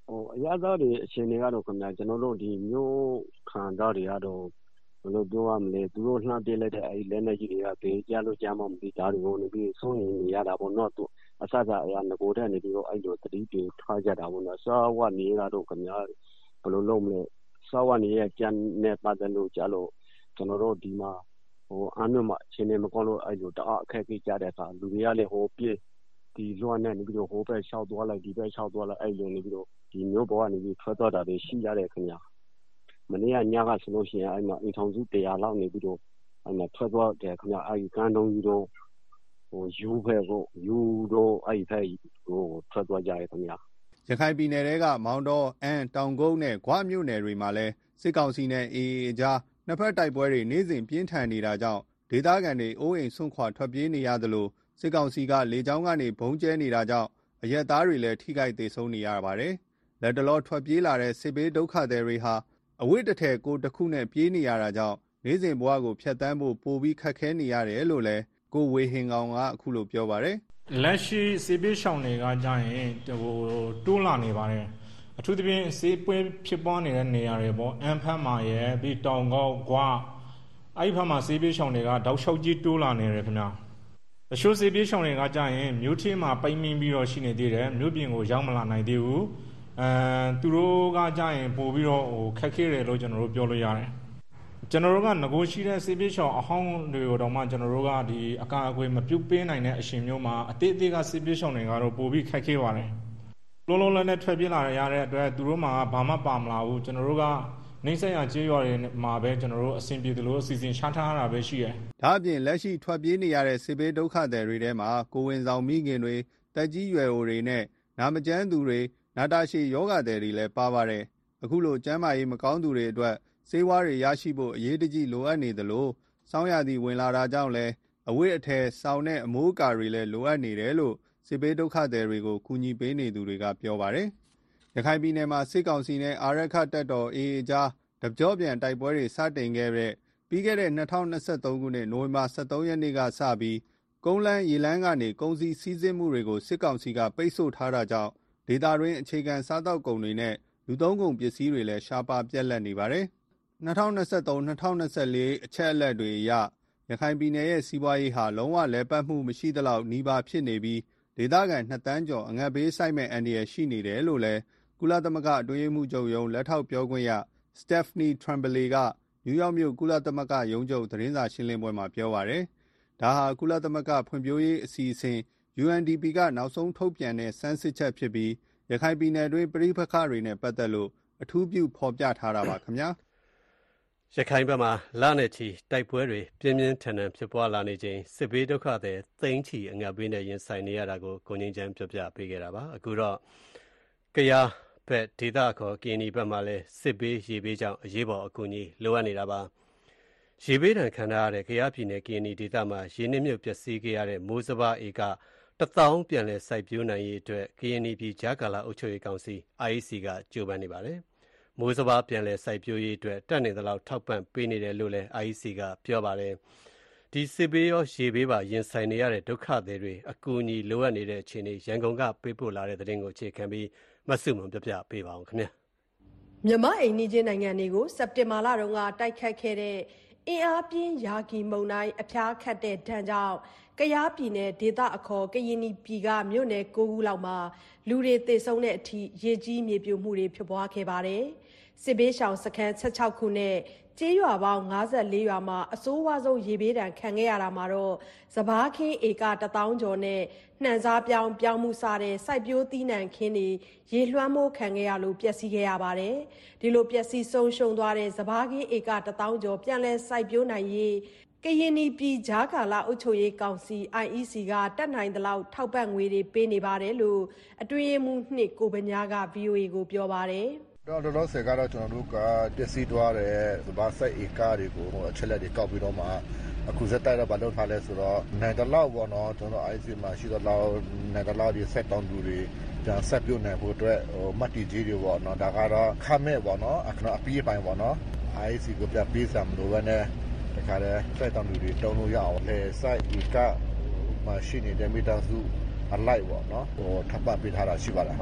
ဟိုအရသာတွေအချိန်တွေကတော့ခင်ဗျာကျွန်တော်တို့ဒီမျိုးခံသားတွေကတော့ဘယ်လိုပြောရမလဲသူတို့လှမ်းပြလိုက်တဲ့အဲ့လက်နဲ့ကြီးတွေကဘေးကြလို့ကြားမှမသိတာတွေကိုနေပြီးဆုံးနေရတာပေါ့နော်သူအစကအရာငကိုတဲ့နေပြီးတော့အဲ့လိုတတိတွေထားကြတာပေါ့နော်စာဝတ်နေရတော့ခင်ဗျာဘယ်လိုလုပ်မလဲစာဝတ်နေရကြံနေပါတယ်လို့ကြားလို့ကျွန်တော်တို့ဒီမှာဟိုအမျိုးမှအချိန်နဲ့မကောင်းလို့အဲ့လိုတအားအခက်ကြီးကြတဲ့အခါလူတွေကလည်းဟိုပြေးဒီလွှမ်းနဲ့နေပြီးတော့ဟိုဘက်လျှောက်သွားလိုက်ဒီဘက်လျှောက်သွားလိုက်အဲ့လိုနေပြီးတော့ဒီမျိုးပေါ်ကနေပြီးထွက်သွားတာတွေရှိရတယ်ခင်ဗျာမနေ့ကညကဆိုလို့ရှိရင်အဲ့မှာအိမ်ထောင်စုတရာလောက်နေပြီးတော့အဲ့မှာထွက်သွားတယ်ခင်ဗျာအဲ့ဒီကန်းတုံးကြီးတော့ဟိုယူဖဲကိုယူတော့အဲ့ဒီဖဲဟိုထွက်သွားကြရခင်ဗျာရခိုင်ပြည်နယ်ကမောင်တောအမ်းတောင်ကုန်းနဲ့ဂွမြို့နယ်တွေမှာလည်းစစ်ကောင်စီနဲ့ အေအေ အကြားနှစ်ဖက်တိုက်ပွဲတွေနေ့စဉ်ပြင်းထန်နေတာကြောင့်ဒေသခံတွေအိုးအိမ်ဆွန့်ခွာထွက်ပြေးနေရသလိုစစ်ကောင်စီကလေကြောင်းကနေဘုံကျဲနေတာကြောင့်အရက်သားတွေလည်းထိခိုက်ဒေဆုံးနေရပါတယ်။လက်တလောထွက်ပြေးလာတဲ့စစ်ဘေးဒုက္ခသည်တွေဟာအဝိတ္တထဲကိုတစ်ခုနဲ့ပြေးနေရတာကြောင့်နေ့စဉ်ဘဝကိုဖြတ်တန်းဖို့ပိုပြီးခက်ခဲနေရတယ်လို့လည်းကိုဝေဟင်ကောင်ကအခုလိုပြောပါတယ်။လက်ရှိစစ်ဘေးရှောင်တွေကကြာရင်ဟိုတိုးလာနေပါတယ်။အထူးသဖြင့်စေးပွဲဖြစ်ပွားနေတဲ့နေရာတွေပေါ့အန်ဖတ်မှာရဲ့ပြီးတောင်ကောက်ကွာအဲ့ဒီဘက်မှာစေးဘေးရှောင်တွေကတောက်လျှောက်ကြီးတိုးလာနေတယ်ခင်ဗျာ။အချို့စေးပြေးရှောင်တွေကကြာရင်မြို့ထဲမှာပိတ်မိပြီးတော့ရှိနေသေးတယ်မြို့ပြင်ကိုရောက်မလာနိုင်သေးဘူးအဲသူတို့ကကြာရင်ပို့ပြီးတော့ဟိုခက်ခဲတယ်လို့ကျွန်တော်တို့ပြောလို့ရတယ်ကျွန်တော်တို့ကငကိုရှိတဲ့စေးပြေးရှောင်အဟောင်းတွေကိုတော့မှကျွန်တော်တို့ကဒီအကာအကွယ်မပြုတ်ပေးနိုင်တဲ့အရှင်မျိုးမှာအသေးအသေးကစေးပြေးရှောင်တွေကတော့ပို့ပြီးခက်ခဲပါတယ်လုံးလုံးလည်းနဲ့ထွက်ပြေးလာရတဲ့အတွက်သူတို့မှာဘာမှပါမလာဘူးကျွန်တော်တို့ကနှိမ့်ဆက်ရကြေးရွာတွေမှာပဲကျွန်တော်တို့အဆင်ပြေသလိုအစီအစဉ်ချထားတာပဲရှိတယ်။ဒါအပြင်လက်ရှိထွက်ပြေးနေရတဲ့စစ်ဘေးဒုက္ခသည်တွေထဲမှာကိုဝင်ဆောင်မိခင်တွေတက်ကြီးရွယ်အိုတွေနဲ့နာမကျန်းသူတွေနာတာရှည်ယောဂသည်တွေလည်းပါပါတယ်။အခုလိုကျန်းမာရေးမကောင်းသူတွေအတွက်ဆေးဝါးတွေရရှိဖို့အရေးတကြီးလိုအပ်နေသလိုစောင်းရသည်ဝင်လာတာကြောင့်လည်းအဝိအထည်စောင်းနဲ့အမိုးအကာတွေလည်းလိုအပ်နေတယ်လို့စစ်ဘေးဒုက္ခသည်တွေကိုကူညီပေးနေသူတွေကပြောပါတယ်။ရခိုင်ပြည်နယ်မှာစစ်ကောင်စီနဲ့အာရက္ခတပ်တော် အေအေ ကြားတကြောပြန်တိုက်ပွဲတွေစတင်ခဲ့တဲ့ပြီးခဲ့တဲ့၂၀၂၃ခုနှစ်နိုဝင်ဘာ၁၃ရက်နေ့ကစပြီးကုန်းလန်းရေလန်းကနေကုန်စည်စီးဆင်းမှုတွေကိုစစ်ကောင်စီကပိတ်ဆို့ထားတာကြောင့်ဒေသတွင်းအခြေခံစားတောက်ကုန်တွေနဲ့လူသုံးကုန်ပစ္စည်းတွေလည်းရှားပါပြက်လက်နေပါတယ်။၂၀၂၃-၂၀၂၄အချက်အလက်တွေအရရခိုင်ပြည်နယ်ရဲ့စီးပွားရေးဟာလုံးဝလဲပတ်မှုမရှိသလောက်နှီးပါဖြစ်နေပြီးဒေသခံနှစ်တန်းကျော်အငတ်ဘေးစိုက်မဲ့အန္တရာယ်ရှိနေတယ်လို့လည်းကုလသမဂ္ဂအတွင်းရေးမှူးချုပ်ရုံးလက်ထောက်ပြောခွင့်ရStephanie Tremblay ကနယူးယောက်မြို့ကုလသမဂ္ဂရုံးချုပ်သတင်းစာရှင်းလင်းပွဲမှာပြောပါရယ်။ဒါဟာကုလသမဂ္ဂဖွံ့ဖြိုးရေးအစီအစဉ် ယူအန်ဒီပီ ကနောက်ဆုံးထုတ်ပြန်တဲ့စမ်းစစ်ချက်ဖြစ်ပြီးရခိုင်ပြည်နယ်တွင်းပဋိပက္ခတွေနဲ့ပတ်သက်လို့အထူးပြုဖော်ပြထားတာပါခင်ဗျာ။ရခိုင်ဘက်မှာလနဲ့ချီတိုက်ပွဲတွေပြင်းပြင်းထန်ထန်ဖြစ်ပွားလာနေချိန်စစ်ဘေးဒုက္ခသည်သိန်းချီအငတ်ဘေးနဲ့ရင်ဆိုင်နေရတာကိုကိုငင်းချမ်းပြောပြပေးခဲ့တာပါ။အခုတော့ကယားဘက်ဒေသခေါ်ကရင်နီဘက်မှာလည်းစစ်ဘေးရေဘေးကြောင့်အရေးပေါ်အကူအညီလိုအပ်နေတာပါရေဘေးဒဏ်ခံရတဲ့ကယားပြည်နယ်ကရင်နီဒေသမှာရေနစ်မြုပ်ပျက်စီးခဲ့ရတဲ့မိုးစဘာဧကတစ်သောင်းပြန်လည်စိုက်ပျိုးနိုင်ရေးအတွက်ကရင်နီပြည်ကြားကာလအုပ်ချုပ်ရေးကောင်စီ အိုင် အီ စီ ကကြိုးပမ်းနေပါတယ်မိုးစဘာပြန်လည်စိုက်ပျိုးရေးအတွက်တက်နေသလောက်ထောက်ပံ့ပေးနေတယ်လို့လည်း အိုင် အီ စီ ကပြောပါတယ်ဒီစစ်ဘေးရောရေဘေးပါရင်ဆိုင်နေရတဲ့ဒုက္ခသည်တွေအကူအညီလိုအပ်နေတဲ့အခြေအနေရန်ကုန်ကပေးပို့လာတဲ့သတင်းကိုအခြေခံပြီးမဆုမွန်ပြပြပေးပါအောင်ခင်ဗျာမြန်မာအိမ်နီးချင်းနိုင်ငံတွေကိုစက်တင်ဘာလတုန်းကတိုက်ခတ်ခဲ့တဲ့အင်အားပြင်းယာဂီမုန်တိုင်းအဖျားခတ်တဲ့ဒဏ်ကြောင့်ကယားပြည်နယ်ဒေသအခေါ်ကရင်နီပြည်ကမြို့နယ်၉ခုလောက်မှာလူတွေသေဆုံးတဲ့အထိရေကြီးမြေပြိုမှုတွေဖြစ်ပွားခဲ့ပါတယ်စစ်ဘေးရှောင်စခန်း၁၆ခုနဲ့ကျေးရွာပေါင်း၅၄ရွာမှာအဆိုးဝါးဆုံးရေဘေးဒဏ်ခံခဲ့ရတာမှာတော့စဘာခင်းဧကတစ်သောင်းကျော်နဲ့နှံစားပြောင်းပြောင်းမှုစားတဲ့စိုက်ပျိုးသီးနှံခင်းတွေရေလွှမ်းမိုးခံခဲ့ရလို့ပျက်စီးခဲ့ရပါတယ်ဒီလိုပျက်စီးဆုံးရှုံးသွားတဲ့စဘာခင်းဧကတစ်သောင်းကျော်ပြန်လည်စိုက်ပျိုးနိုင်ရေးကရင်နီပြည်ကြားကာလအုပ်ချုပ်ရေးကောင်စီ အိုင် အီ စီ ကတက်နိုင်သလောက်ထောက်ပံ့ငွေတွေပေးနေပါတယ်လို့အတွင်းရေးမှူးနှစ်ကိုဗညာက ဗီအိုအေ ကိုပြောပါတယ်တော့လောလောဆယ်ကတော့ကျွန်တော်တို့ကပျက်စီးသွားတဲ့စဘာစိုက်ဧကတွေကိုအချက်လက်တွေကောက်ပြီးတော့မှအခုစက်တိုက်တော့ဘာလုပ်ထားလဲဆိုတော့နိုင်တလောက်ပေါ့နော်ကျွန်တော် အိုင် အီ စီ မှာရှိတော့လောက်နိုင်တလောက်ဒီဆက်တောင်းသူတွေကျန်ဆက်ပြုတ်နိုင်ဖို့အတွက်ဟိုမတ်တီကြီးတွေပေါ့နော်ဒါကတော့ခမဲ့ပေါ့နော်အခါအပီးပိုင်းပေါ့နော် အိုင် အီ စီ ကိုပြပေးစမ်းလို့ပဲနဲ့တခါတည်းဆက်တောင်းသူတွေတုံးလို့ရအောင်လေစိုက်ဧကမှရှိနေတဲ့မိသားစုအလိုက်ပေါ့နော်ဟိုထပ်ပပေးထားတာရှိပါလားဟုတ်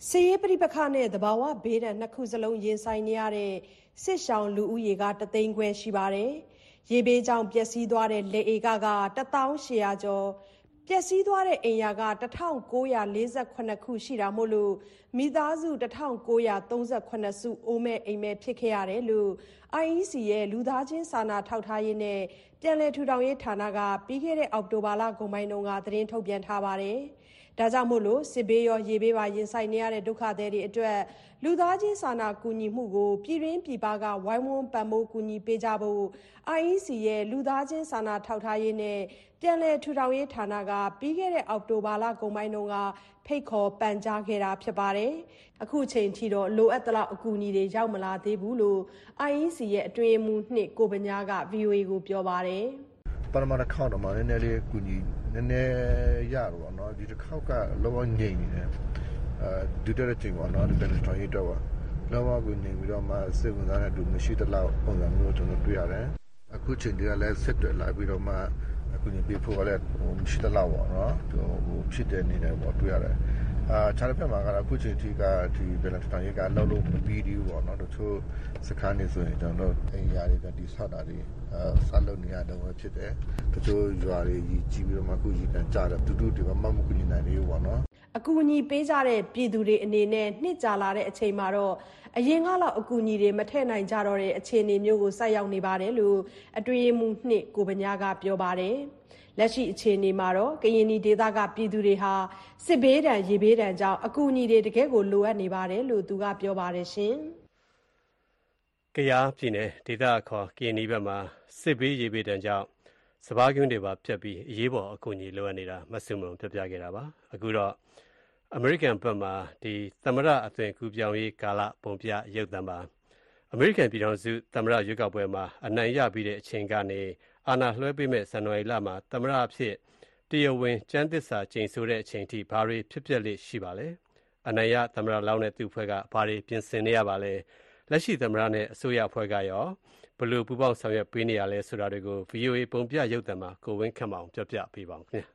စစ်ရေးပဋိပက္ခနဲ့သဘာဝဘေးဒဏ်နှစ်ခုစလုံးရင်ဆိုင်နေရတဲ့စစ်ရှောင်လူဦးရေကတသိန်းခွဲရှိပါတယ်။ရေဘေးကြောင့်ပျက်စီးသွားတဲ့လယ်ဧကကတသောင်းရှစ်ရာကျော်ပျက်စီးသွားတဲ့အိမ်ယာကတထောင်ကိုးရာလေးဆယ်ခုနှစ်ခုရှိတာမို့လို့မိသားစုတထောင်ကိုးရာသုံးဆယ်ခုနှစ်စုအိုးမဲ့အိမ်မဲ့ဖြစ်ခဲ့ရတယ်လို့ အိုင် အီ စီ ရဲ့လူသားချင်းစာနာထောက်ထားရေးနဲ့ပြန်လည်ထူထောင်ရေးဌာနကပြီးခဲ့တဲ့အောက်တိုဘာလကုန်ပိုင်းတုန်းကသတင်းထုတ်ပြန်ထားပါတယ်။ဒါကြောင့်မို့လို့စစ်ဘေးရောရေဘေးပါရင်ဆိုင်နေရတဲ့ဒုက္ခသည်တွေအတွက်လူသားချင်းစာနာကူညီမှုကိုပြည်တွင်းပြည်ပကဝိုင်းဝန်းပံ့ပိုးကူညီပေးကြဖို့ အိုင် အီ စီ ရဲ့လူသားချင်းစာနာထောက်ထားရေးနဲ့ပြန်လည်ထူထောင်ရေးဌာနကပြီးခဲ့တဲ့အောက်တိုဘာလကုန်ပိုင်းတုန်းကဖိတ်ခေါ်ပန်ကြားခဲ့တာဖြစ်ပါတယ်။အခုချိန်ထိတော့လိုအပ်သလောက်အကူအညီတွေရောက်မလာသေးဘူးလို့ အိုင် အီ စီ ရဲ့အတွင်းမှုနှစ်ကိုပညာက ဗီအိုအေ ကိုပြောပါတယ်။ပရမတ်ခေါင်းတော့မှနည်းနည်းလေးကူညီနည်းနည်းရတော့เนาะဒီတစ်ခေါက်ကလောဘငြိမ်နေတယ်အဲဒီတဲ့ချိန်ပေါ့เนาะဒီတဲ့ထောင်ရတော့လောဘကူညီပြီးတော့မှစေဝန်သားနဲ့တူမရှိတဲ့လောက်ပုံစံမျိုးကျွန်တော်တွေ့ရတယ်အခုချိန်တွေကလည်းဆက်တွေ့လာပြီးတော့မှအခုညပြဖို့လည်းမရှိတဲ့လောက်ပေါ့เนาะဟိုဖြစ်တဲ့နေတယ်ပေါ့တွေ့ရတယ်အာခြားတစ်ဖက်မှာကအခုချိန်ထိကဒီဘယ်လိုတောင်ရေးကလောက်လို့မပြီးသေးဘူးပေါ့เนาะတို့ချို့စခန်းနေဆိုရင်ကျွန်တော်အိမ်ယာတွေကဒီဆောက်တာတွေအာဆက်လုပ်နေရတော့ဖြစ်တယ်တို့ချို့ရွာတွေကြီးကြီးပြီးတော့မှအခုကြီးကန်ကြတယ်တူတူတွေမှမကူညီနိုင်သေးဘူးပေါ့เนาะအကူအညီပေးကြတဲ့ပြည်သူတွေအနေနဲ့နှစ်ကြာလာတဲ့အချိန်မှာတော့အရင်ကလောက်အကူအညီတွေမထည့်နိုင်ကြတော့တဲ့အခြေအနေမျိုးကိုဆိုက်ရောက်နေပါတယ်လို့အတွင်းမှုနှစ်ကိုပညာကပြောပါတယ်လက်ရှိအခြေအနေမှာတော့ကရင်နီဒေသကပြည်သူတွေဟာစစ်ဘေးဒဏ်ရေဘေးဒဏ်ကြောင့်အကူအညီတွေတကယ်ကိုလိုအပ်နေပါတယ်လို့သူကပြောပါတယ်ရှင်။ကယားပြည်နယ်ဒေသခေါ်ကရင်နီဘက်မှာစစ်ဘေးရေဘေးဒဏ်ကြောင့်စပါးကွင်းတွေပါပြတ်ပြီးအရေးပေါ်အကူအညီလိုအပ်နေတာမဆုမုံပြပြခဲ့တာပါ။အခုတော့အမေရိကန်ဘက်မှာဒီသမရအသွင်ကူပြောင်းရေးကာလပုံပြရုပ်သံပါအမေရိကန်ပြည်ထောင်စုသမရရွေးကောက်ပွဲမှာအနိုင်ရပြီးတဲ့အချိန်ကနေအာဏာလွှဲပေးမဲ့ဇန်နဝါရီလမှာသမရအဖြစ်တရားဝင်ကျမ်းသစ္စာကျိန်ဆိုတဲ့အချိန်ထိဘာတွေဖြစ်ပျက်လိရှိပါလဲအနိုင်ရသမရလောင်းတဲ့သူဖွဲ့ကဘာတွေပြင်ဆင်နေရပါလဲလက်ရှိသမရနဲ့အစိုးရဖွဲ့ကရောဘယ်လိုပူးပေါင်းဆောင်ရွက်ပေးနေရလဲဆိုတာတွေကို ဗီအိုအေ ပုံပြရုပ်သံမှာကိုဝင်းခန့်မောင်ပြောပြပေးပါဦးခင်ဗျာ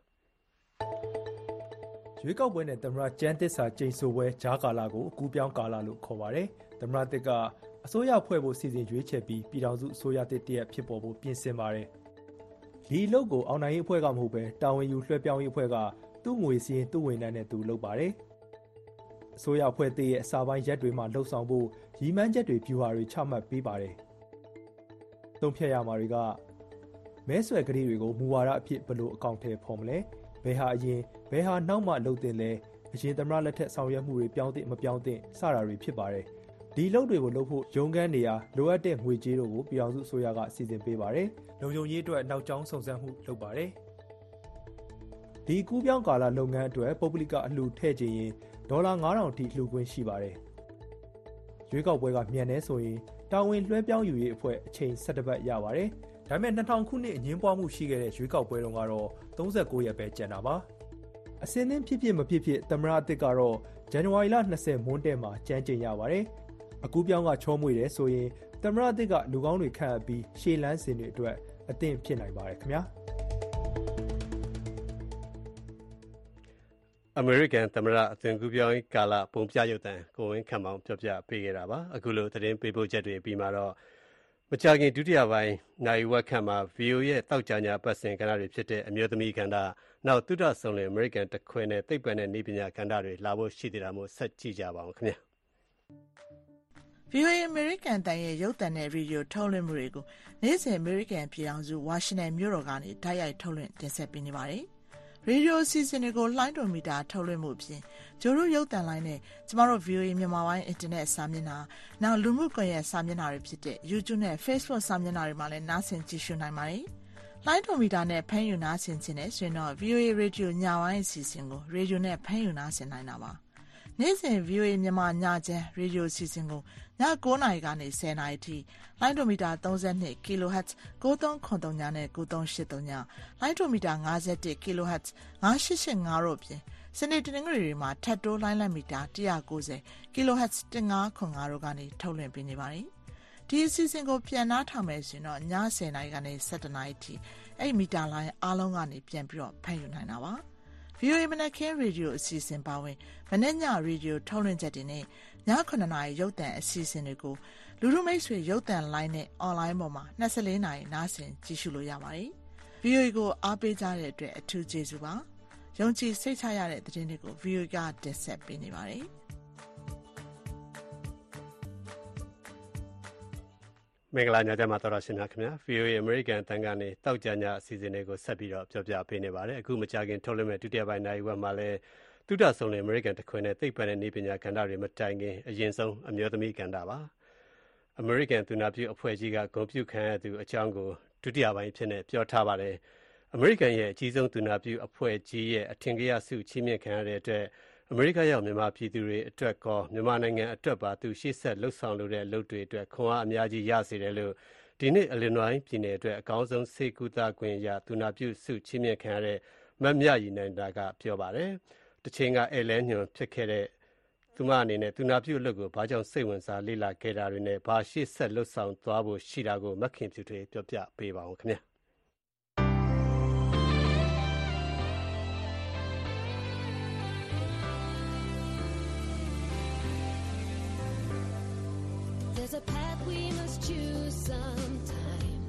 ရွေးကောက်ပွဲနဲ့သမရကျန်းသစ္စာကျိန်ဆိုပွဲဂျားကာလာကိုအကူပြောင်းကာလာလို့ခေါ်ပါတယ်။သမရတစ်ကအစိုးရဖွဲ့ဖို့စီစဉ်ရွေးချယ်ပြီးပြည်ထောင်စုအစိုးရတစ်တရက်ဖြစ်ပေါ်ဖို့ပြင်ဆင်ပါတယ်။ဒီလုပ်ကိုအောင်နိုင်ရေးအဖွဲ့ကမဟုတ်ပဲတာဝန်ယူလွှဲပြောင်းရေးအဖွဲ့ကသူ့ငွေစည်းသူ့ဝန်ထမ်းနဲ့သူလုပ်ပါတယ်။အစိုးရအဖွဲ့တည်းရဲ့အစာပိုင်းရက်တွေမှာလှုပ်ဆောင်ဖို့ရည်မှန်းချက်တွေဖြူဟာတွေချမှတ်ပေးပါတယ်။သုံးဖြတ်ရမှာတွေကမဲဆွယ်ကတိတွေကိုမူဝါဒအဖြစ်ဘယ်လိုအကောင့်ထဲဖော်မလဲဘယ်ဟာအရင်ဘယ်ဟာနောက်မှလှုပ်တင်လဲအရင်သမရလက်ထက်ဆောင်ရွက်မှုတွေပြောင်းတဲ့မပြောင်းတဲ့စတာတွေဖြစ်ပါတယ်ဒီလုပ်တွေကိုလုပ်ဖို့ရုံးခန်းနေရာလိုအပ်တဲ့ငွေကြေးတို့ကိုပြည်အောင်စုအစိုးရကစီစဉ်ပေးပါတယ်လုံခြုံရေးအတွက်နောက်ကျောင်းစုံစမ်းမှုလုပ်ပါတယ်ဒီကူးပြောင်းကာလလုပ်ငန်းအတွက်ပုဂ္ဂလိကအလှူထည့်ခြင်းရင်ဒေါ်လာငါးထောင်ထိလှူခွင့်ရှိပါတယ်ရွေးကောက်ပွဲကမြန်နေဆိုရင်တာဝန်လွှဲပြောင်းယူရေးအဖွဲ့အချိန်၁၁ပတ်ရပါတယ်ဒါပေမဲ့၂၀၀၀ခုနှစ်အငင်းပွားမှုရှိခဲ့တဲ့ရွေးကောက်ပွဲတုန်းကတော့၃၉ရက်ပဲကျန်တာပါအစင်းသင်းဖြစ်ဖြစ်မဖြစ်ဖြစ်သမရအသစ်ကတော့ဇန်နဝါရီလ၂၀မွန်းတဲမှာကျန်းကျင်ရပါတယ်အကူပြောင်းကချောမွေတယ်ဆိုရင်သမရအသစ်ကလူကောင်းတွေခန့်အပ်ပြီးရှေ့လန်းစင်တွေအတွက်အသင့်ဖြစ်နိုင်ပါတယ်ခင်ဗျာအမေရိကန်သမရအသွင်ကူးပြောင်းရေးကာလပုံပြရုပ်သံကိုဝင်းခန့်မောင်ပြောပြပေးခဲ့တာပါအခုလိုသတင်းပေးပို့ချက်တွေပြီးမှာတော့မကြာခင်ဒုတိယပိုင်းနိုင်ဝက်ခန့်မှာ ဗီအိုအေ ရဲ့တောက်ကြညာပတ်စဉ်ကဏ္ဍတွေဖြစ်တဲ့အမျိုးသမီးကဏ္ဍနောက်သုဒ္ဓဆုံလင်အမေရိကန်တခွင်နဲ့သိပ္ပံနဲ့နည်းပညာကဏ္ဍတွေလာဖို့ရှိသေးတာမို့ဆက်ကြည့်ကြပါအောင်ခင်ဗျာဗီအိုအေ အမေရိကန်တန်ရဲ့ရုပ်သံနဲ့ရေဒီယိုထုတ်လွှင့်မှုတွေကိုနေ့စဉ်အမေရိကန်ပြည်ထောင်စုဝါရှင်တန်မြို့တော်ကနေတိုက်ရိုက်ထုတ်လွှင့်တင်ဆက်ပေးနေပါတယ်ရေဒီယိုအစီအစဉ်တွေကိုလှိုင်းတော်မီတာထုတ်လွှင့်မှုအပြင်ကျိုးတို့ရုပ်သံလိုင်းနဲ့ကျမတို့ ဗီအိုအေ မြန်မာပိုင်းအင်တာနက်စာမျက်နှာနောက်လူမှုကွန်ရက်စာမျက်နှာတွေဖြစ်တဲ့ YouTube နဲ့ Facebook စာမျက်နှာတွေမှာလည်းနားဆင်ကြည့်ရှုနိုင်ပါတယ်လှိုင်းတော်မီတာနဲ့ဖမ်းယူနားဆင်ခြင်းနဲ့ဆိုရင်တော့ ဗီအိုအေ ရေဒီယိုညပိုင်းအစီအစဉ်ကိုရေဒီယိုနဲ့ဖမ်းယူနားဆင်နိုင်တာပါနေ့စဉ် ဗီအိုအေ မြန်မာညချမ်းရေဒီယိုအစီအစဉ်ကိုည၉နာရီကနေ၁၀နာရီထိလိုင်းဒိုမီတာ၃၂ kHz ၉၃၇၃ညနဲ့၉၃၈၃ညလိုင်းဒိုမီတာ၅၁ kHz ၅၈၈၅တို့ပြင်စနေတနင်္ဂနွေတွေမှာထပ်တိုးလိုင်းလက်မီတာ၁၉၀ kHz ၁၅၇၅တို့ကနေထုတ်လွှင့်ပေးနေပါတယ်ဒီအစီအစဉ်ကိုပြန်နှားထောင်မယ်ဆိုရင်တော့ည၁၀နာရီကနေ၁၁နာရီထိအဲ့မီတာလိုင်းအားလုံးကနေပြန်ပြီးတော့ဖမ်းယူနိုင်တာပါဗွီအိုအေမနက်ခင်းရေဒီယိုအစီအစဉ်ပါဝင်မနေ့ညရေဒီယိုထုတ်လွှင့်ချက်တွေနဲ့ညခုနှစ်နာရီရုပ်သံအစီအစဉ်တွေကိုလူလူမိတ်ဆွေရုပ်သံလိုင်းနဲ့အွန်လိုင်းပေါ်မှာနှစ်十四နာရီနားဆင်ကြည့်ရှုလို့ရပါတယ်။ ဗွီအိုအေကိုအားပေးကြတဲ့အတွက်အထူးကျေးဇူးပါ။ယုံကြည်စိတ်ချရတဲ့သတင်းတွေကို ဗွီအိုအေကတင်ဆက်ပေးနေပါတယ်။မင်္ဂလာညချမ်းပါတော်ရှင်များခင်ဗျာ ဗွီအိုအေ American တန်ကနေတောက်ကြညအစီအစဉ်လေးကိုဆက်ပြီးတော့ပြောပြပေးနေပါတယ်အခုမကြခင်ထုတ်လွှင့်မဲ့ဒုတိယပိုင်းနိုင်ဝက်မှာလည်းသုတဆုံလင် American တခွင်နဲ့သိပ္ပံနဲ့နည်းပညာကဏ္ဍတွေမတိုင်ခင်အရင်ဆုံးအမျိုးသမီးကဏ္ဍပါ American သူနာပြုအဖွဲ့ကြီးကဂုဏ်ပြုခံရသူအကြောင်းကိုဒုတိယပိုင်းဖြစ်နေပြောထားပါတယ် American ရဲ့အကြီးဆုံးသူနာပြုအဖွဲ့ကြီးရဲ့အထင်ကရဆုချီးမြှင့်ခံရတဲ့အတွက်အမေရိကရောက်မြန်မာပြည်သူတွေအတွက်ကောမြန်မာနိုင်ငံအတွက်ပါသူရှေ့ဆက်လှုပ်ဆောင်လိုတဲ့အလုပ်တွေအတွက်ခွန်အားအများကြီးရစေတယ်လို့ဒီနေ့ Illinois ပြည်နယ်အတွက်အကောင်းဆုံးဆေးကုသခွင့်ရသူနာပြုဆုချီးမြှင့်ခံရတဲ့မမြရီနိုင်တာကပြောပါတယ်။တစ်ချိန်ကအဲလဲညွန်ဖြစ်ခဲ့တဲ့သူမအနေနဲ့သူနာပြုအလုပ်ကိုဘာကြောင့်စိတ်ဝင်စားလေ့လာခဲ့တာတွေနဲ့ဘာရှေ့ဆက်လှုပ်ဆောင်သွားဖို့ရှိတာကိုမခင်ဖြူတွေပြောပြပေးပါဦးခင်ဗျာ။ There's a path we must choose sometime.